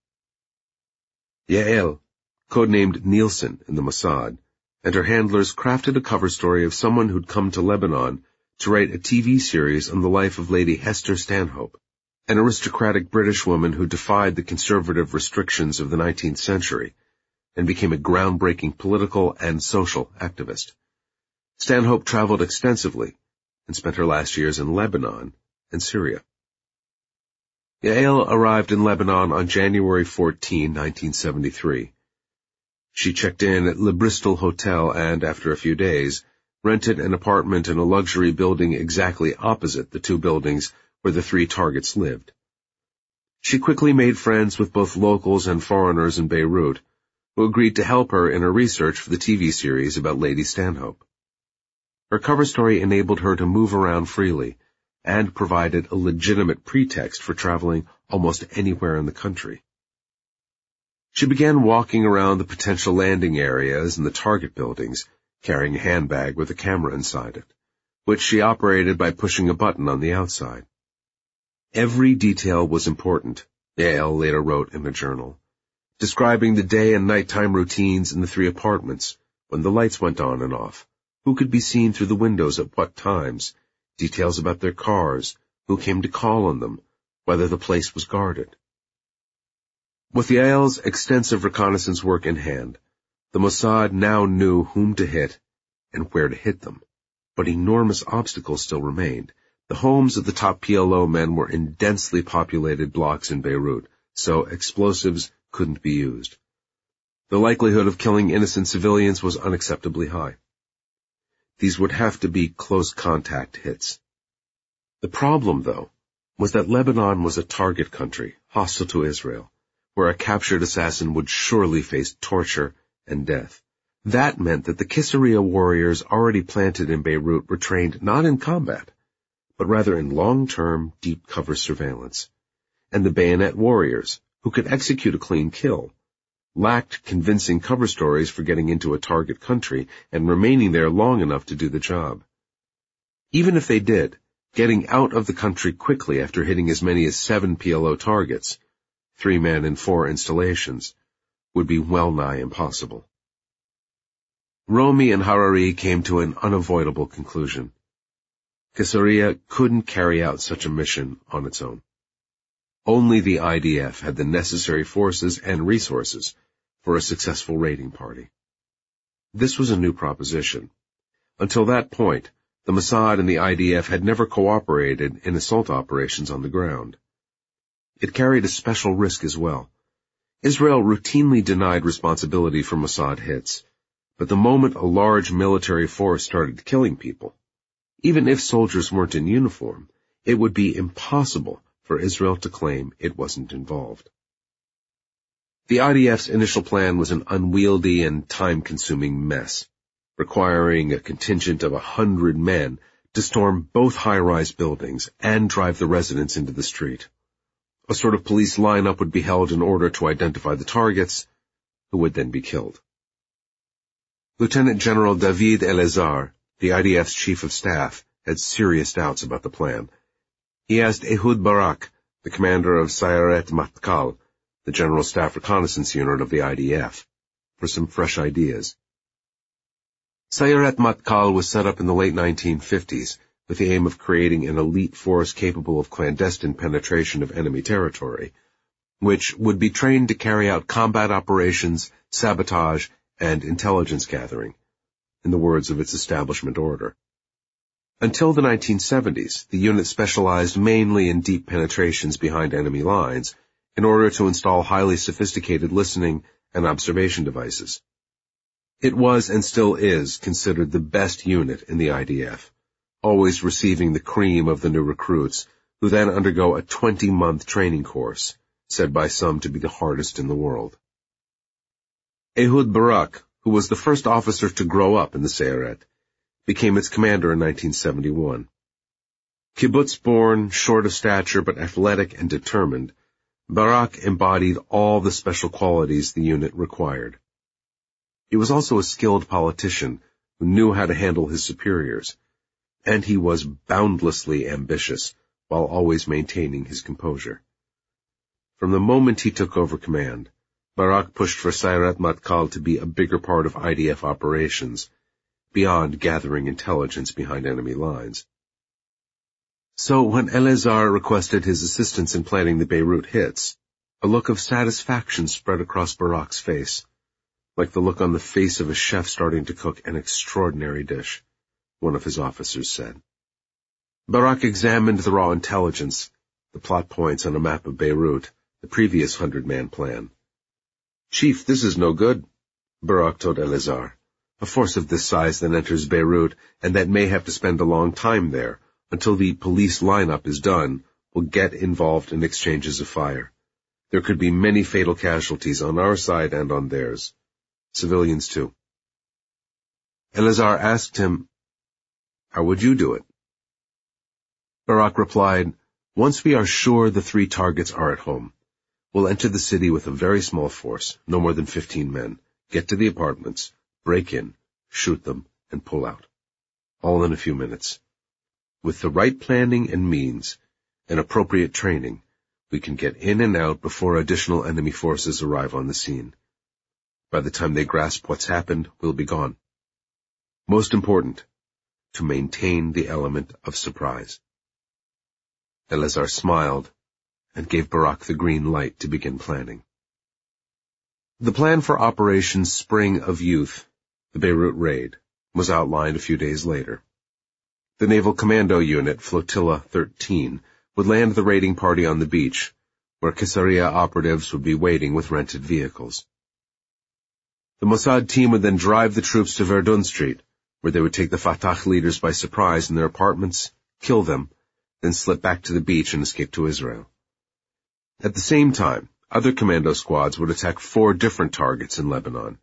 Yael, codenamed Nielsen in the Mossad, and her handlers crafted a cover story of someone who'd come to Lebanon to write a TV series on the life of Lady Hester Stanhope, an aristocratic British woman who defied the conservative restrictions of the 19th century and became a groundbreaking political and social activist. Stanhope traveled extensively and spent her last years in Lebanon and Syria. Yael arrived in Lebanon on January 14, 1973. She checked in at Le Bristol Hotel and, after a few days, rented an apartment in a luxury building exactly opposite the 2 buildings where the 3 targets lived. She quickly made friends with both locals and foreigners in Beirut, who agreed to help her in her research for the TV series about Lady Stanhope. Her cover story enabled her to move around freely and provided a legitimate pretext for traveling almost anywhere in the country. She began walking around the potential landing areas and the target buildings, carrying a handbag with a camera inside it, which she operated by pushing a button on the outside. Every detail was important, Yael later wrote in a journal, describing the day and nighttime routines in the 3 apartments, when the lights went on and off, who could be seen through the windows at what times, details about their cars, who came to call on them, whether the place was guarded. With Yael's extensive reconnaissance work in hand, the Mossad now knew whom to hit and where to hit them. But enormous obstacles still remained. The homes of the top PLO men were in densely populated blocks in Beirut, so explosives couldn't be used. The likelihood of killing innocent civilians was unacceptably high. These would have to be close-contact hits. The problem, though, was that Lebanon was a target country, hostile to Israel, where a captured assassin would surely face torture and death. That meant that the Kisariya warriors already planted in Beirut were trained not in combat, but rather in long-term, deep-cover surveillance. And the bayonet warriors, who could execute a clean kill, lacked convincing cover stories for getting into a target country and remaining there long enough to do the job. Even if they did, getting out of the country quickly after hitting as many as 7 PLO targets, 3 men in 4 installations, would be well-nigh impossible. Romi and Harari came to an unavoidable conclusion. Kisariya couldn't carry out such a mission on its own. Only the IDF had the necessary forces and resources for a successful raiding party. This was a new proposition. Until that point, the Mossad and the IDF had never cooperated in assault operations on the ground. It carried a special risk as well. Israel routinely denied responsibility for Mossad hits, but the moment a large military force started killing people, even if soldiers weren't in uniform, it would be impossible for Israel to claim it wasn't involved. The IDF's initial plan was an unwieldy and time-consuming mess, requiring a contingent of 100 men to storm both high-rise buildings and drive the residents into the street. A sort of police lineup would be held in order to identify the targets, who would then be killed. Lieutenant General David Elazar, the IDF's chief of staff, had serious doubts about the plan. He asked Ehud Barak, the commander of Sayeret Matkal, the General Staff Reconnaissance Unit of the IDF, for some fresh ideas. Sayeret Matkal was set up in the late 1950s with the aim of creating an elite force capable of clandestine penetration of enemy territory, which would be trained to carry out combat operations, sabotage, and intelligence gathering, in the words of its establishment order. Until the 1970s, the unit specialized mainly in deep penetrations behind enemy lines in order to install highly sophisticated listening and observation devices. It was and still is considered the best unit in the IDF, always receiving the cream of the new recruits, who then undergo a 20-month training course, said by some to be the hardest in the world. Ehud Barak, who was the first officer to grow up in the Sayeret, became its commander in 1971. Kibbutz-born, short of stature but athletic and determined, Barak embodied all the special qualities the unit required. He was also a skilled politician who knew how to handle his superiors, and he was boundlessly ambitious while always maintaining his composure. From the moment he took over command, Barak pushed for Sayeret Matkal to be a bigger part of IDF operations, beyond gathering intelligence behind enemy lines. So when Elazar requested his assistance in planning the Beirut hits, a look of satisfaction spread across Barak's face, like the look on the face of a chef starting to cook an extraordinary dish, one of his officers said. Barak examined the raw intelligence, the plot points on a map of Beirut, the previous 100-man plan. "Chief, this is no good," Barak told Elazar. "A force of this size that enters Beirut, and that may have to spend a long time there, until the police lineup is done, will get involved in exchanges of fire. There could be many fatal casualties on our side and on theirs. Civilians too." Elazar asked him, "How would you do it?" Barak replied, "Once we are sure the 3 targets are at home, we'll enter the city with a very small force, no more than 15 men, get to the apartments, break in, shoot them, and pull out. All in a few minutes. With the right planning and means, and appropriate training, we can get in and out before additional enemy forces arrive on the scene. By the time they grasp what's happened, we'll be gone. Most important, to maintain the element of surprise." Elazar smiled and gave Barak the green light to begin planning. The plan for Operation Spring of Youth, the Beirut raid, was outlined a few days later. The Naval Commando Unit, Flotilla 13, would land the raiding party on the beach, where Kisariya operatives would be waiting with rented vehicles. The Mossad team would then drive the troops to Verdun Street, where they would take the Fatah leaders by surprise in their apartments, kill them, then slip back to the beach and escape to Israel. At the same time, other commando squads would attack 4 different targets in Lebanon.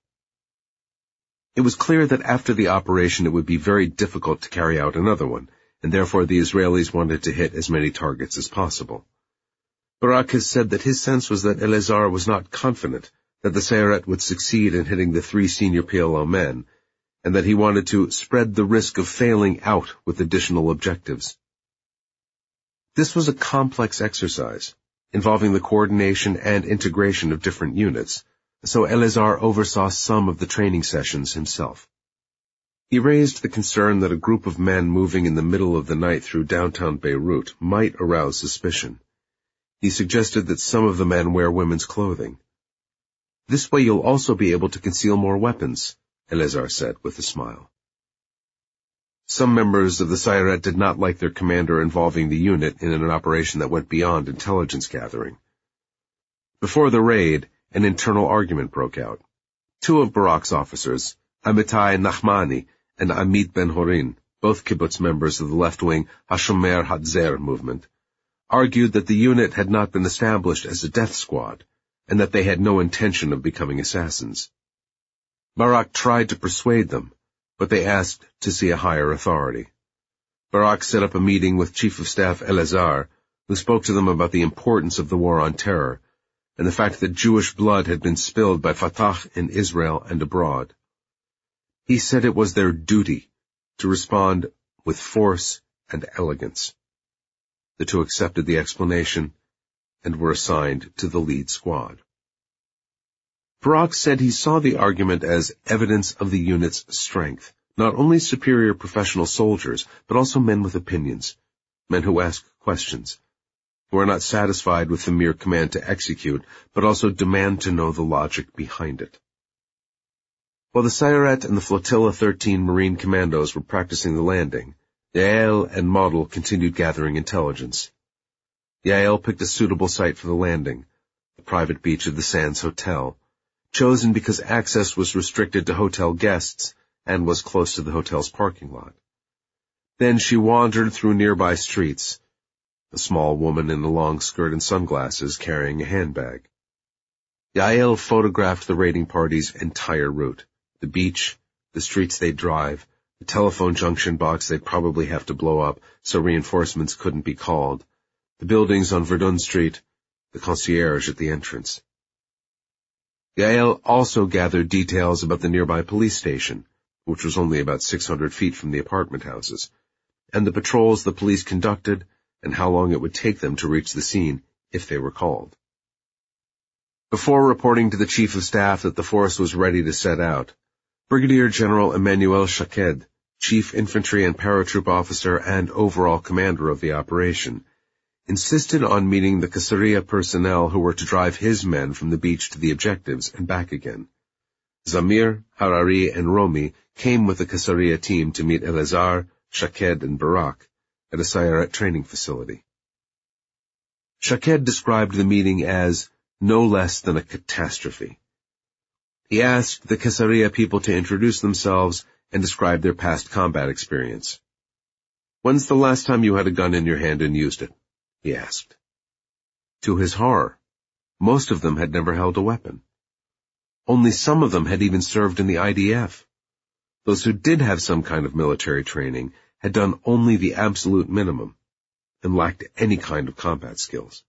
It was clear that after the operation it would be very difficult to carry out another one, and therefore the Israelis wanted to hit as many targets as possible. Barak has said that his sense was that Elazar was not confident that the Sayeret would succeed in hitting the 3 senior PLO men, and that he wanted to spread the risk of failing out with additional objectives. This was a complex exercise, involving the coordination and integration of different units, so Elazar oversaw some of the training sessions himself. He raised the concern that a group of men moving in the middle of the night through downtown Beirut might arouse suspicion. He suggested that some of the men wear women's clothing. "This way you'll also be able to conceal more weapons," Elazar said with a smile. Some members of the Sayeret did not like their commander involving the unit in an operation that went beyond intelligence gathering. Before the raid, an internal argument broke out. 2 of Barak's officers, Amitai Nachmani and Amit Ben-Horin, both kibbutz members of the left-wing Hashomer Hatzer movement, argued that the unit had not been established as a death squad, and that they had no intention of becoming assassins. Barak tried to persuade them, but they asked to see a higher authority. Barak set up a meeting with Chief of Staff Elazar, who spoke to them about the importance of the war on terror, and the fact that Jewish blood had been spilled by Fatah in Israel and abroad. He said it was their duty to respond with force and elegance. The 2 accepted the explanation and were assigned to the lead squad. Barak said he saw the argument as evidence of the unit's strength, not only superior professional soldiers, but also men with opinions, men who ask questions, who are not satisfied with the mere command to execute, but also demand to know the logic behind it. While the Sayeret and the Flotilla 13 Marine Commandos were practicing the landing, Yael and Model continued gathering intelligence. Yael picked a suitable site for the landing, the private beach of the Sands Hotel, chosen because access was restricted to hotel guests and was close to the hotel's parking lot. Then she wandered through nearby streets, a small woman in a long skirt and sunglasses carrying a handbag. Yael photographed the raiding party's entire route, the beach, the streets they'd drive, the telephone junction box they'd probably have to blow up so reinforcements couldn't be called, the buildings on Verdun Street, the concierge at the entrance. Yael also gathered details about the nearby police station, which was only about 600 feet from the apartment houses, and the patrols the police conducted and how long it would take them to reach the scene if they were called. Before reporting to the Chief of Staff that the force was ready to set out, Brigadier General Emmanuel Shaked, Chief Infantry and Paratroop Officer and overall commander of the operation, insisted on meeting the Caesarea personnel who were to drive his men from the beach to the objectives and back again. Zamir, Harari, and Romi came with the Caesarea team to meet Elazar, Shaked, and Barak at a Sayeret training facility. Shaked described the meeting as no less than a catastrophe. He asked the Caesarea people to introduce themselves and describe their past combat experience. "When's the last time you had a gun in your hand and used it?" he asked. To his horror, most of them had never held a weapon. Only some of them had even served in the IDF. Those who did have some kind of military training had done only the absolute minimum and lacked any kind of combat skills.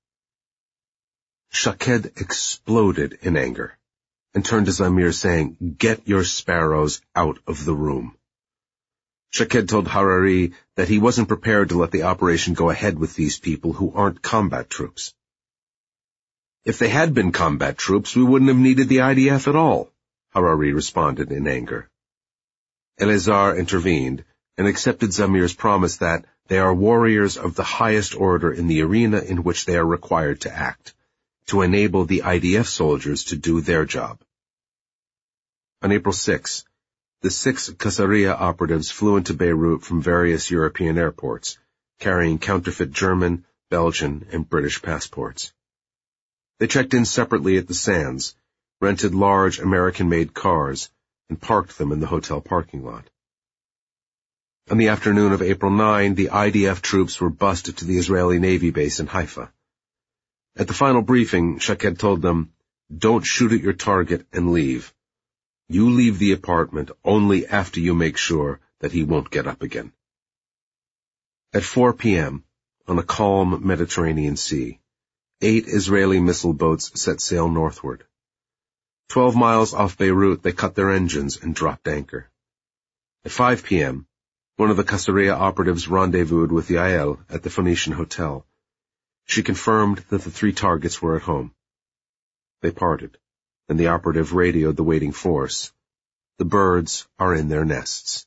Shaked exploded in anger and turned to Zamir saying, "Get your sparrows out of the room." Shaked told Harari that he wasn't prepared to let the operation go ahead with these people who aren't combat troops. "If they had been combat troops, we wouldn't have needed the IDF at all," Harari responded in anger. Elazar intervened and accepted Zamir's promise that they are warriors of the highest order in the arena in which they are required to act, to enable the IDF soldiers to do their job. On April 6, the 6 Caesarea operatives flew into Beirut from various European airports, carrying counterfeit German, Belgian, and British passports. They checked in separately at the Sands, rented large American-made cars, and parked them in the hotel parking lot. On the afternoon of April 9, the IDF troops were bused to the Israeli Navy base in Haifa. At the final briefing, Shaked told them, "Don't shoot at your target and leave. You leave the apartment only after you make sure that he won't get up again." At 4 p.m., on a calm Mediterranean Sea, 8 Israeli missile boats set sail northward. 12 miles off Beirut, they cut their engines and dropped anchor. At 5 p.m., one of the Qasriya operatives rendezvoused with Yael at the Phoenician Hotel. She confirmed that the 3 targets were at home. They parted, and the operative radioed the waiting force. "The birds are in their nests."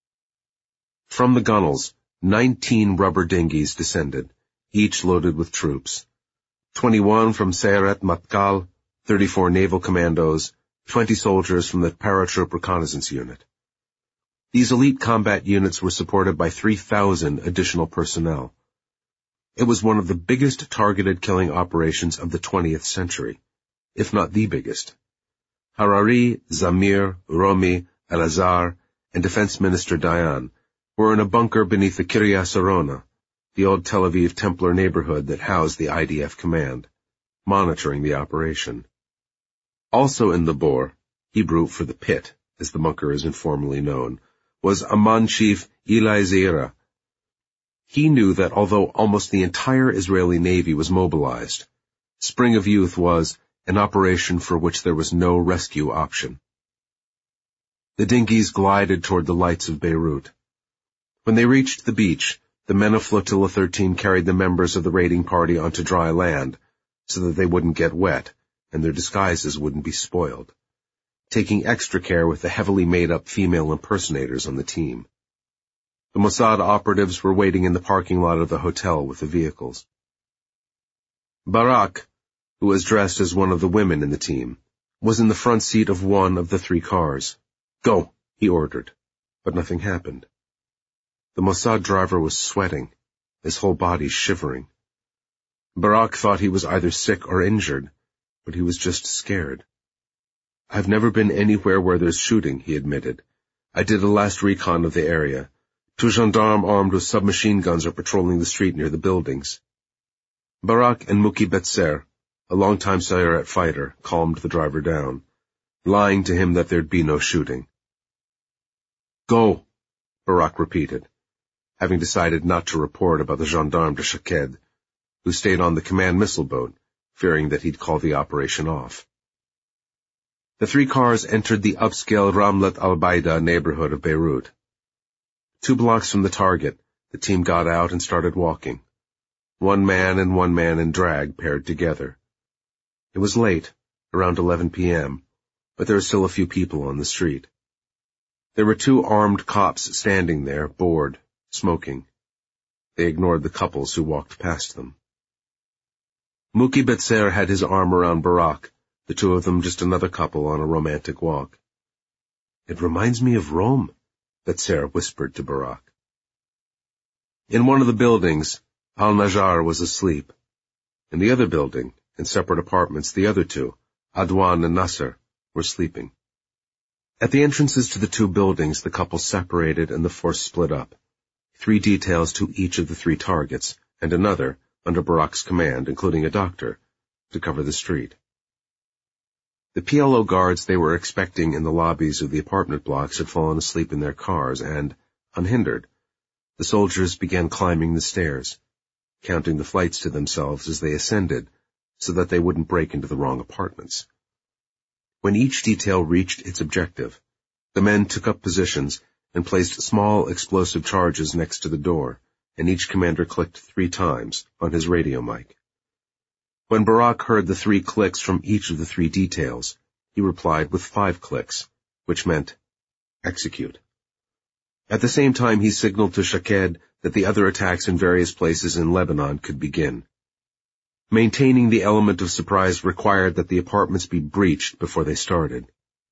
From the gunnels, 19 rubber dinghies descended, each loaded with troops. 21 from Sayeret Matkal, 34 naval commandos, 20 soldiers from the paratroop reconnaissance unit. These elite combat units were supported by 3,000 additional personnel. It was one of the biggest targeted killing operations of the 20th century, if not the biggest. Harari, Zamir, Romi, Elazar, and Defense Minister Dayan were in a bunker beneath the Kiryat Sarona, the old Tel Aviv Templar neighborhood that housed the IDF command, monitoring the operation. Also in the bore, Hebrew for the pit, as the bunker is informally known, was Amman chief Eli Zeira. He knew that although almost the entire Israeli Navy was mobilized, Spring of Youth was an operation for which there was no rescue option. The dinghies glided toward the lights of Beirut. When they reached the beach, the men of Flotilla 13 carried the members of the raiding party onto dry land so that they wouldn't get wet and their disguises wouldn't be spoiled, taking extra care with the heavily made-up female impersonators on the team. The Mossad operatives were waiting in the parking lot of the hotel with the vehicles. Barak, who was dressed as one of the women in the team, was in the front seat of one of the 3 cars. "Go," he ordered, but nothing happened. The Mossad driver was sweating, his whole body shivering. Barak thought he was either sick or injured, but he was just scared. "I've never been anywhere where there's shooting," he admitted. "I did a last recon of the area. 2 gendarmes armed with submachine guns are patrolling the street near the buildings." Barak and Muki Betzer, a longtime Sayeret fighter, calmed the driver down, lying to him that there'd be no shooting. "Go," Barak repeated, having decided not to report about the gendarme de Shaked, who stayed on the command missile boat, fearing that he'd call the operation off. The 3 cars entered the upscale Ramlet al-Baida neighborhood of Beirut. 2 blocks from the target, the team got out and started walking. 1 man and 1 man in drag paired together. It was late, around 11 p.m., but there were still a few people on the street. There were 2 armed cops standing there, bored, smoking. They ignored the couples who walked past them. Muki Betzer had his arm around Barak, the 2 of them just another couple on a romantic walk. "It reminds me of Rome," Betzer whispered to Barak. In one of the buildings, Al-Najjar was asleep. In the other building, in separate apartments, the other 2, Adwan and Nasser, were sleeping. At the entrances to the 2 buildings, the couple separated and the force split up. 3 details to each of the 3 targets, and another, under Barak's command, including a doctor, to cover the street. The PLO guards they were expecting in the lobbies of the apartment blocks had fallen asleep in their cars and, unhindered, the soldiers began climbing the stairs, counting the flights to themselves as they ascended so that they wouldn't break into the wrong apartments. When each detail reached its objective, the men took up positions and placed small explosive charges next to the door, and each commander clicked 3 times on his radio mic. When Barak heard the 3 clicks from each of the 3 details, he replied with 5 clicks, which meant, "Execute." At the same time, he signaled to Shaked that the other attacks in various places in Lebanon could begin. Maintaining the element of surprise required that the apartments be breached before they started.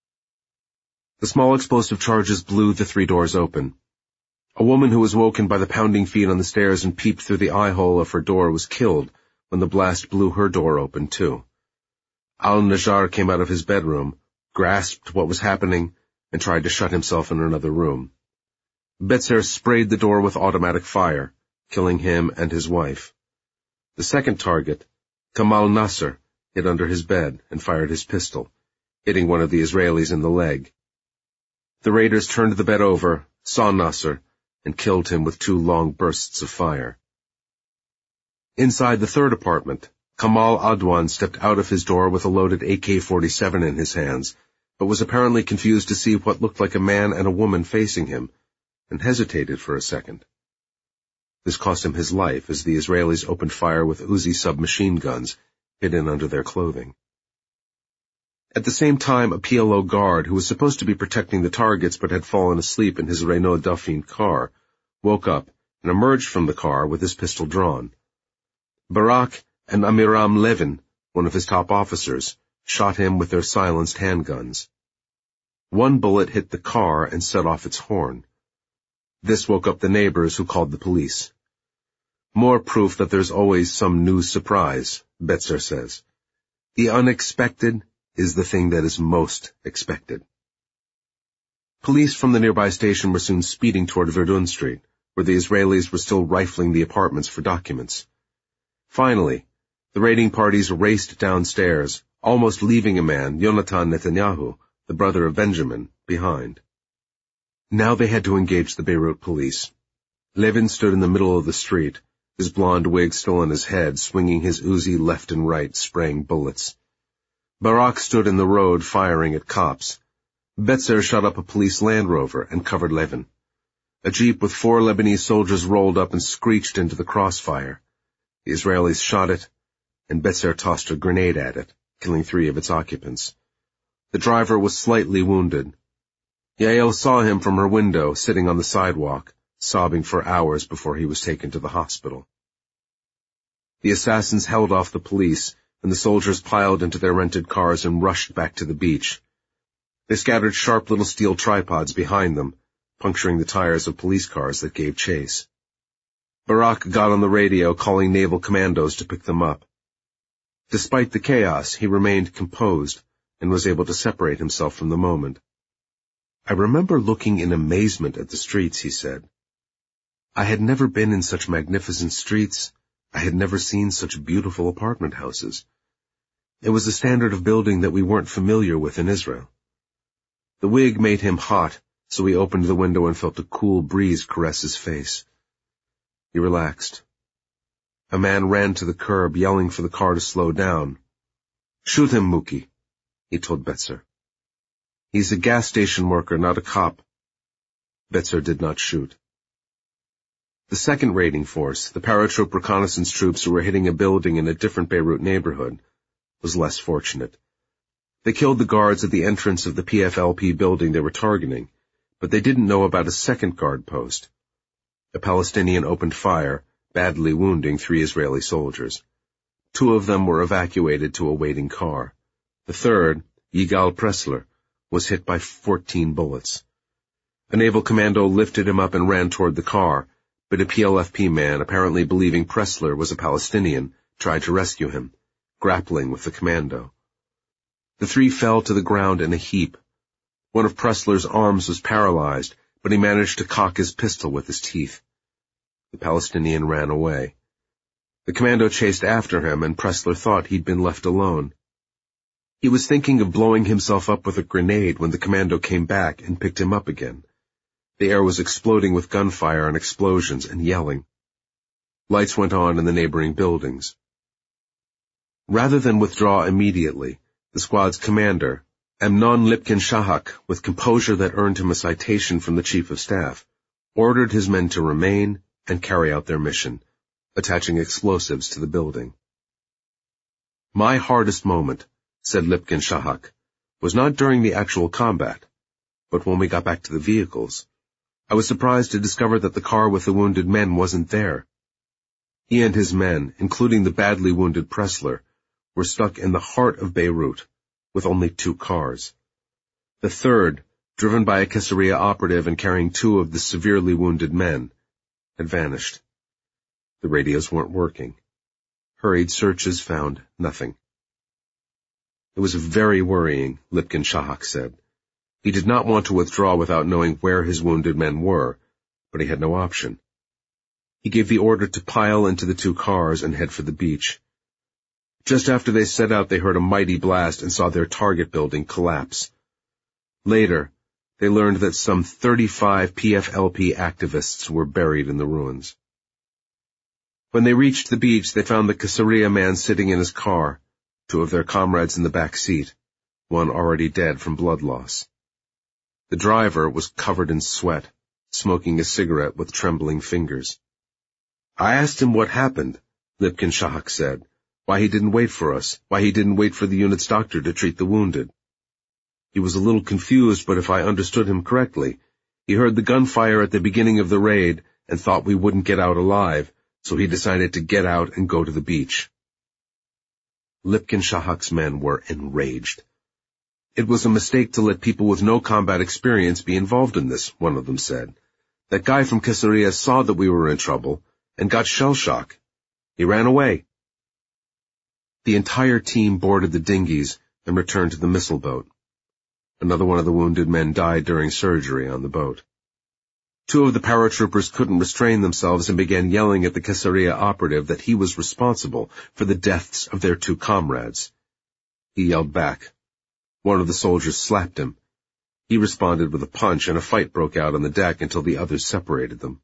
The small explosive charges blew the 3 doors open. A woman who was woken by the pounding feet on the stairs and peeped through the eye-hole of her door was killed when the blast blew her door open, too. Al-Najjar came out of his bedroom, grasped what was happening, and tried to shut himself in another room. Betzer sprayed the door with automatic fire, killing him and his wife. The second target, Kamal Nasser hid under his bed and fired his pistol, hitting one of the Israelis in the leg. The raiders turned the bed over, saw Nasser, and killed him with 2 long bursts of fire. Inside the third apartment, Kamal Adwan stepped out of his door with a loaded AK-47 in his hands, but was apparently confused to see what looked like a man and a woman facing him, and hesitated for a second. This cost him his life as the Israelis opened fire with Uzi submachine guns hidden under their clothing. At the same time, a PLO guard who was supposed to be protecting the targets but had fallen asleep in his Renault Dauphine car woke up and emerged from the car with his pistol drawn. Barak and Amiram Levin, one of his top officers, shot him with their silenced handguns. One bullet hit the car and set off its horn. This woke up the neighbors who called the police. More proof that there's always some new surprise, Betzer says. The unexpected is the thing that is most expected. Police from the nearby station were soon speeding toward Verdun Street, where the Israelis were still rifling the apartments for documents. Finally, the raiding parties raced downstairs, almost leaving a man, Yonatan Netanyahu, the brother of Benjamin, behind. Now they had to engage the Beirut police. Levin stood in the middle of the street, his blonde wig still on his head, swinging his Uzi left and right, spraying bullets. Barak stood in the road firing at cops. Betzer shot up a police Land Rover and covered Levin. A jeep with 4 Lebanese soldiers rolled up and screeched into the crossfire. The Israelis shot it, and Betzer tossed a grenade at it, killing 3 of its occupants. The driver was slightly wounded. Yael saw him from her window, sitting on the sidewalk, sobbing for hours before he was taken to the hospital. The assassins held off the police, and the soldiers piled into their rented cars and rushed back to the beach. They scattered sharp little steel tripods behind them, puncturing the tires of police cars that gave chase. Barak got on the radio calling naval commandos to pick them up. Despite the chaos, he remained composed and was able to separate himself from the moment. I remember looking in amazement at the streets, he said. I had never been in such magnificent streets. I had never seen such beautiful apartment houses. It was a standard of building that we weren't familiar with in Israel. The wig made him hot, so he opened the window and felt a cool breeze caress his face. He relaxed. A man ran to the curb, yelling for the car to slow down. Shoot him, Muki, he told Betzer. He's a gas station worker, not a cop. Betzer did not shoot. The second raiding force, the paratroop reconnaissance troops who were hitting a building in a different Beirut neighborhood, was less fortunate. They killed the guards at the entrance of the PFLP building they were targeting, but they didn't know about a second guard post. A Palestinian opened fire, badly wounding 3 Israeli soldiers. 2 of them were evacuated to a waiting car. The third, Yigal Pressler, was hit by 14 bullets. A naval commando lifted him up and ran toward the car, but a PLFP man, apparently believing Pressler was a Palestinian, tried to rescue him, grappling with the commando. The 3 fell to the ground in a heap. One of Pressler's arms was paralyzed, but he managed to cock his pistol with his teeth. The Palestinian ran away. The commando chased after him, and Pressler thought he'd been left alone. He was thinking of blowing himself up with a grenade when the commando came back and picked him up again. The air was exploding with gunfire and explosions and yelling. Lights went on in the neighboring buildings. Rather than withdraw immediately, the squad's commander, Amnon Lipkin-Shahak, with composure that earned him a citation from the chief of staff, ordered his men to remain and carry out their mission, attaching explosives to the building. My hardest moment, said Lipkin-Shahak, was not during the actual combat, but when we got back to the vehicles. I was surprised to discover that the car with the wounded men wasn't there. He and his men, including the badly wounded Pressler, were stuck in the heart of Beirut, with only 2 cars. The third, driven by a Caesarea operative and carrying 2 of the severely wounded men, had vanished. The radios weren't working. Hurried searches found nothing. It was very worrying, Lipkin-Shahak said. He did not want to withdraw without knowing where his wounded men were, but he had no option. He gave the order to pile into the 2 cars and head for the beach. Just after they set out, they heard a mighty blast and saw their target building collapse. Later, they learned that some 35 PFLP activists were buried in the ruins. When they reached the beach, they found the Caesarea man sitting in his car, 2 of their comrades in the back seat, one already dead from blood loss. The driver was covered in sweat, smoking a cigarette with trembling fingers. I asked him what happened, Lipkin Shahak said, why he didn't wait for us, why he didn't wait for the unit's doctor to treat the wounded. He was a little confused, but if I understood him correctly, he heard the gunfire at the beginning of the raid and thought we wouldn't get out alive, so he decided to get out and go to the beach. Lipkin Shahak's men were enraged. It was a mistake to let people with no combat experience be involved in this, one of them said. That guy from Caesarea saw that we were in trouble and got shell shock. He ran away. The entire team boarded the dinghies and returned to the missile boat. Another one of the wounded men died during surgery on the boat. 2 of the paratroopers couldn't restrain themselves and began yelling at the Caesarea operative that he was responsible for the deaths of their 2 comrades. He yelled back. One of the soldiers slapped him. He responded with a punch, and a fight broke out on the deck until the others separated them.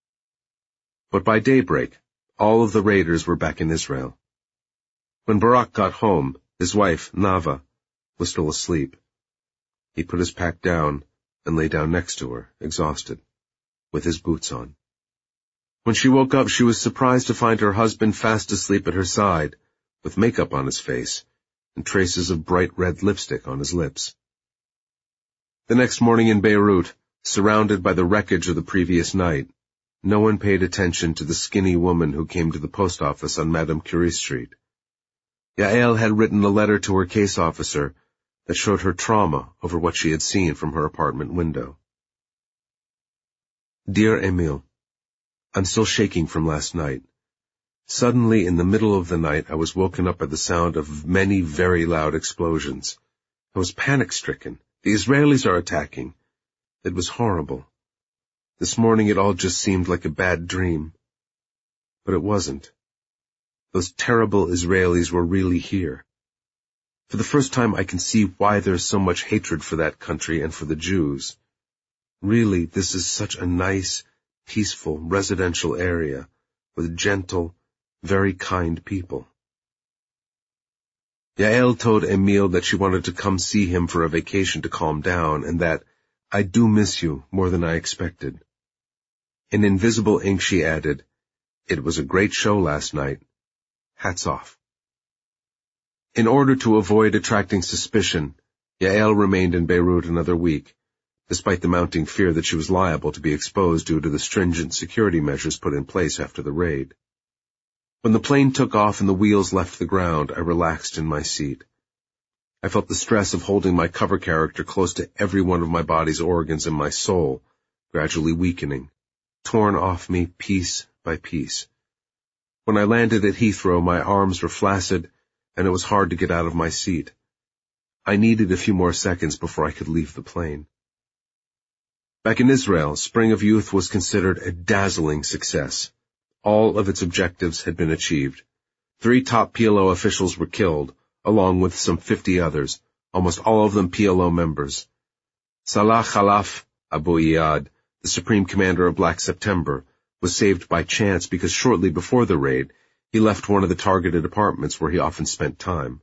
But by daybreak, all of the raiders were back in Israel. When Barak got home, his wife, Nava, was still asleep. He put his pack down and lay down next to her, exhausted, with his boots on. When she woke up, she was surprised to find her husband fast asleep at her side, with makeup on his face and traces of bright red lipstick on his lips. The next morning in Beirut, surrounded by the wreckage of the previous night, no one paid attention to the skinny woman who came to the post office on Madame Curie Street. Yael had written a letter to her case officer that showed her trauma over what she had seen from her apartment window. Dear Emil, I'm still shaking from last night. Suddenly, in the middle of the night, I was woken up by the sound of many very loud explosions. I was panic-stricken. The Israelis are attacking. It was horrible. This morning it all just seemed like a bad dream. But it wasn't. Those terrible Israelis were really here. For the first time I can see why there's so much hatred for that country and for the Jews. Really, this is such a nice, peaceful, residential area with gentle, very kind people. Yael told Emil that she wanted to come see him for a vacation to calm down, and that, I do miss you more than I expected. In invisible ink she added, it was a great show last night. Hats off. In order to avoid attracting suspicion, Yael remained in Beirut another week, despite the mounting fear that she was liable to be exposed due to the stringent security measures put in place after the raid. When the plane took off and the wheels left the ground, I relaxed in my seat. I felt the stress of holding my cover character close to every one of my body's organs and my soul, gradually weakening, torn off me piece by piece. When I landed at Heathrow, my arms were flaccid, and it was hard to get out of my seat. I needed a few more seconds before I could leave the plane. Back in Israel, Spring of Youth was considered a dazzling success. All of its objectives had been achieved. 3 top PLO officials were killed, along with some 50 others, almost all of them PLO members. Salah Khalaf Abu Iyad, the Supreme Commander of Black September, was saved by chance because shortly before the raid, he left one of the targeted apartments where he often spent time.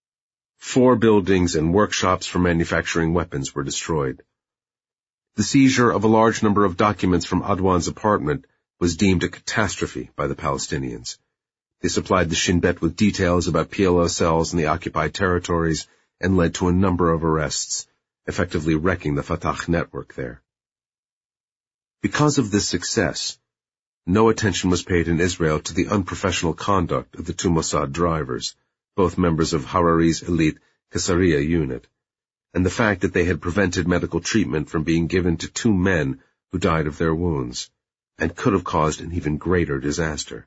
4 buildings and workshops for manufacturing weapons were destroyed. The seizure of a large number of documents from Adwan's apartment was deemed a catastrophe by the Palestinians. They supplied the Shin Bet with details about PLO cells in the occupied territories and led to a number of arrests, effectively wrecking the Fatah network there. Because of this success, no attention was paid in Israel to the unprofessional conduct of the 2 Mossad drivers, both members of Harari's elite Caesarea unit, and the fact that they had prevented medical treatment from being given to 2 men who died of their wounds, and could have caused an even greater disaster.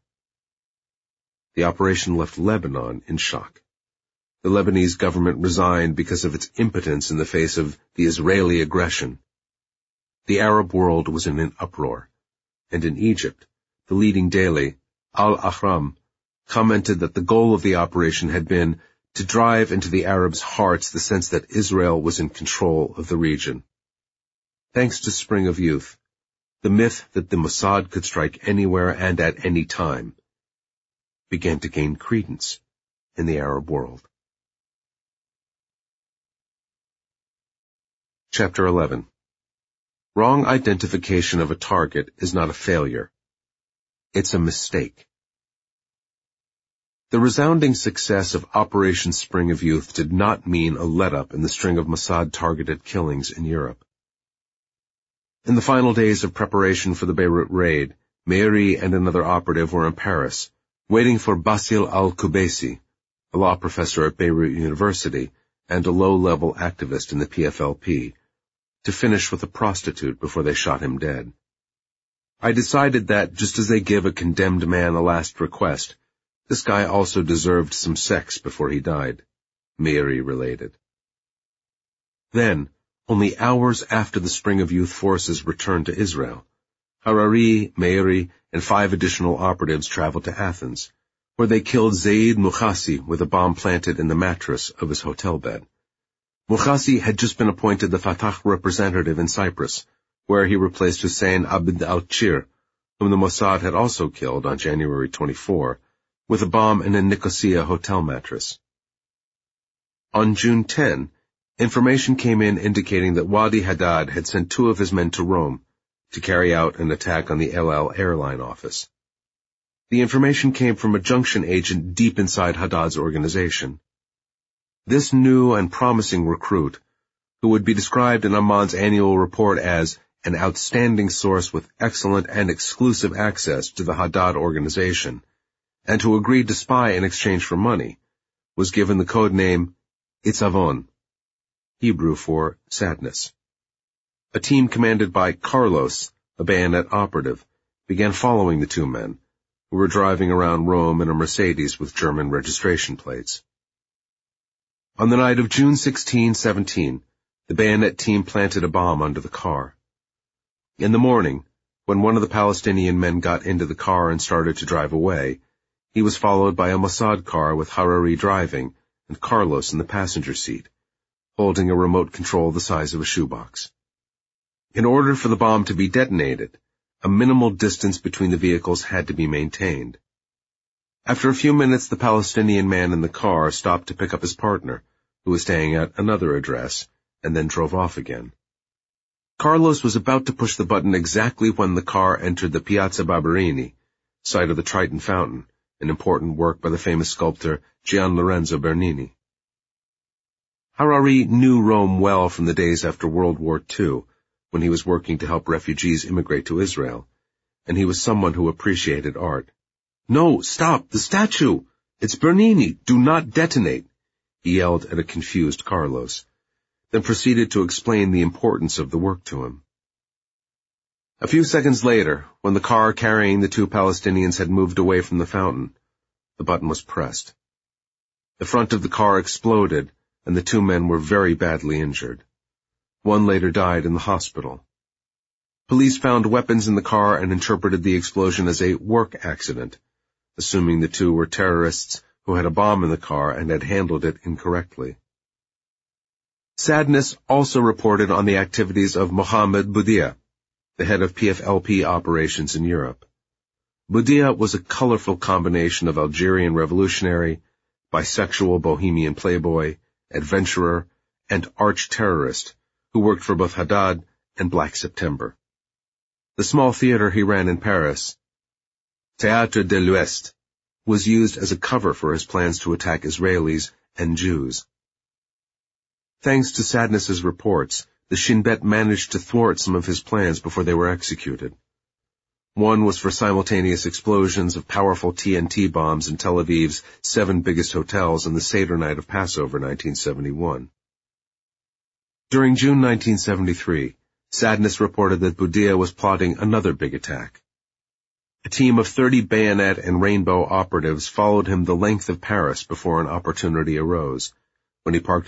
The operation left Lebanon in shock. The Lebanese government resigned because of its impotence in the face of the Israeli aggression. The Arab world was in an uproar, and in Egypt, the leading daily, Al-Ahram, commented that the goal of the operation had been to drive into the Arabs' hearts the sense that Israel was in control of the region. Thanks to Spring of Youth, the myth that the Mossad could strike anywhere and at any time began to gain credence in the Arab world. Chapter 11. Wrong identification of a target is not a failure. It's a mistake. The resounding success of Operation Spring of Youth did not mean a let-up in the string of Mossad-targeted killings in Europe. In the final days of preparation for the Beirut raid, Meiri and another operative were in Paris, waiting for Basil al-Kubaisi, a law professor at Beirut University and a low-level activist in the PFLP, to finish with a prostitute before they shot him dead. I decided that, just as they give a condemned man a last request, this guy also deserved some sex before he died, Meiri related. Then, only hours after the Spring of Youth forces returned to Israel, Harari, Meiri, and 5 additional operatives traveled to Athens, where they killed Zaid Mukhasi with a bomb planted in the mattress of his hotel bed. Mukhasi had just been appointed the Fatah representative in Cyprus, where he replaced Hussein Abd al-Chir, whom the Mossad had also killed on January 24, with a bomb in a Nicosia hotel mattress. On June 10, information came in indicating that Wadi Haddad had sent 2 of his men to Rome to carry out an attack on the El Al airline office. The information came from a junction agent deep inside Haddad's organization. This new and promising recruit, who would be described in Amman's annual report as an outstanding source with excellent and exclusive access to the Haddad organization, and who agreed to spy in exchange for money, was given the code name Itzavon, Hebrew for sadness. A team commanded by Carlos, a bayonet operative, began following the 2 men, who were driving around Rome in a Mercedes with German registration plates. On the night of June 16-17, the bayonet team planted a bomb under the car. In the morning, when one of the Palestinian men got into the car and started to drive away, he was followed by a Mossad car with Harari driving and Carlos in the passenger seat, holding a remote control the size of a shoebox. In order for the bomb to be detonated, a minimal distance between the vehicles had to be maintained. After a few minutes, the Palestinian man in the car stopped to pick up his partner, who was staying at another address, and then drove off again. Carlos was about to push the button exactly when the car entered the Piazza Barberini, site of the Triton Fountain, an important work by the famous sculptor Gian Lorenzo Bernini. Harari knew Rome well from the days after World War II, when he was working to help refugees immigrate to Israel, and he was someone who appreciated art. "No, stop, the statue! It's Bernini! Do not detonate!" he yelled at a confused Carlos, then proceeded to explain the importance of the work to him. A few seconds later, when the car carrying the 2 Palestinians had moved away from the fountain, the button was pressed. The front of the car exploded, and the 2 men were very badly injured. One later died in the hospital. Police found weapons in the car and interpreted the explosion as a work accident, assuming the 2 were terrorists who had a bomb in the car and had handled it incorrectly. Sadness also reported on the activities of Mohammed Boudia, the head of PFLP operations in Europe. Boudia was a colorful combination of Algerian revolutionary, bisexual bohemian playboy, adventurer, and arch-terrorist who worked for both Haddad and Black September. The small theater he ran in Paris, Théâtre de l'Ouest, was used as a cover for his plans to attack Israelis and Jews. Thanks to Sadness's reports, the Shin Bet managed to thwart some of his plans before they were executed. One was for simultaneous explosions of powerful TNT bombs in Tel Aviv's 7 biggest hotels on the Seder night of Passover 1971. During June 1973, Sadness reported that Boudia was plotting another big attack. A team of 30 bayonet and rainbow operatives followed him the length of Paris before an opportunity arose, when he parked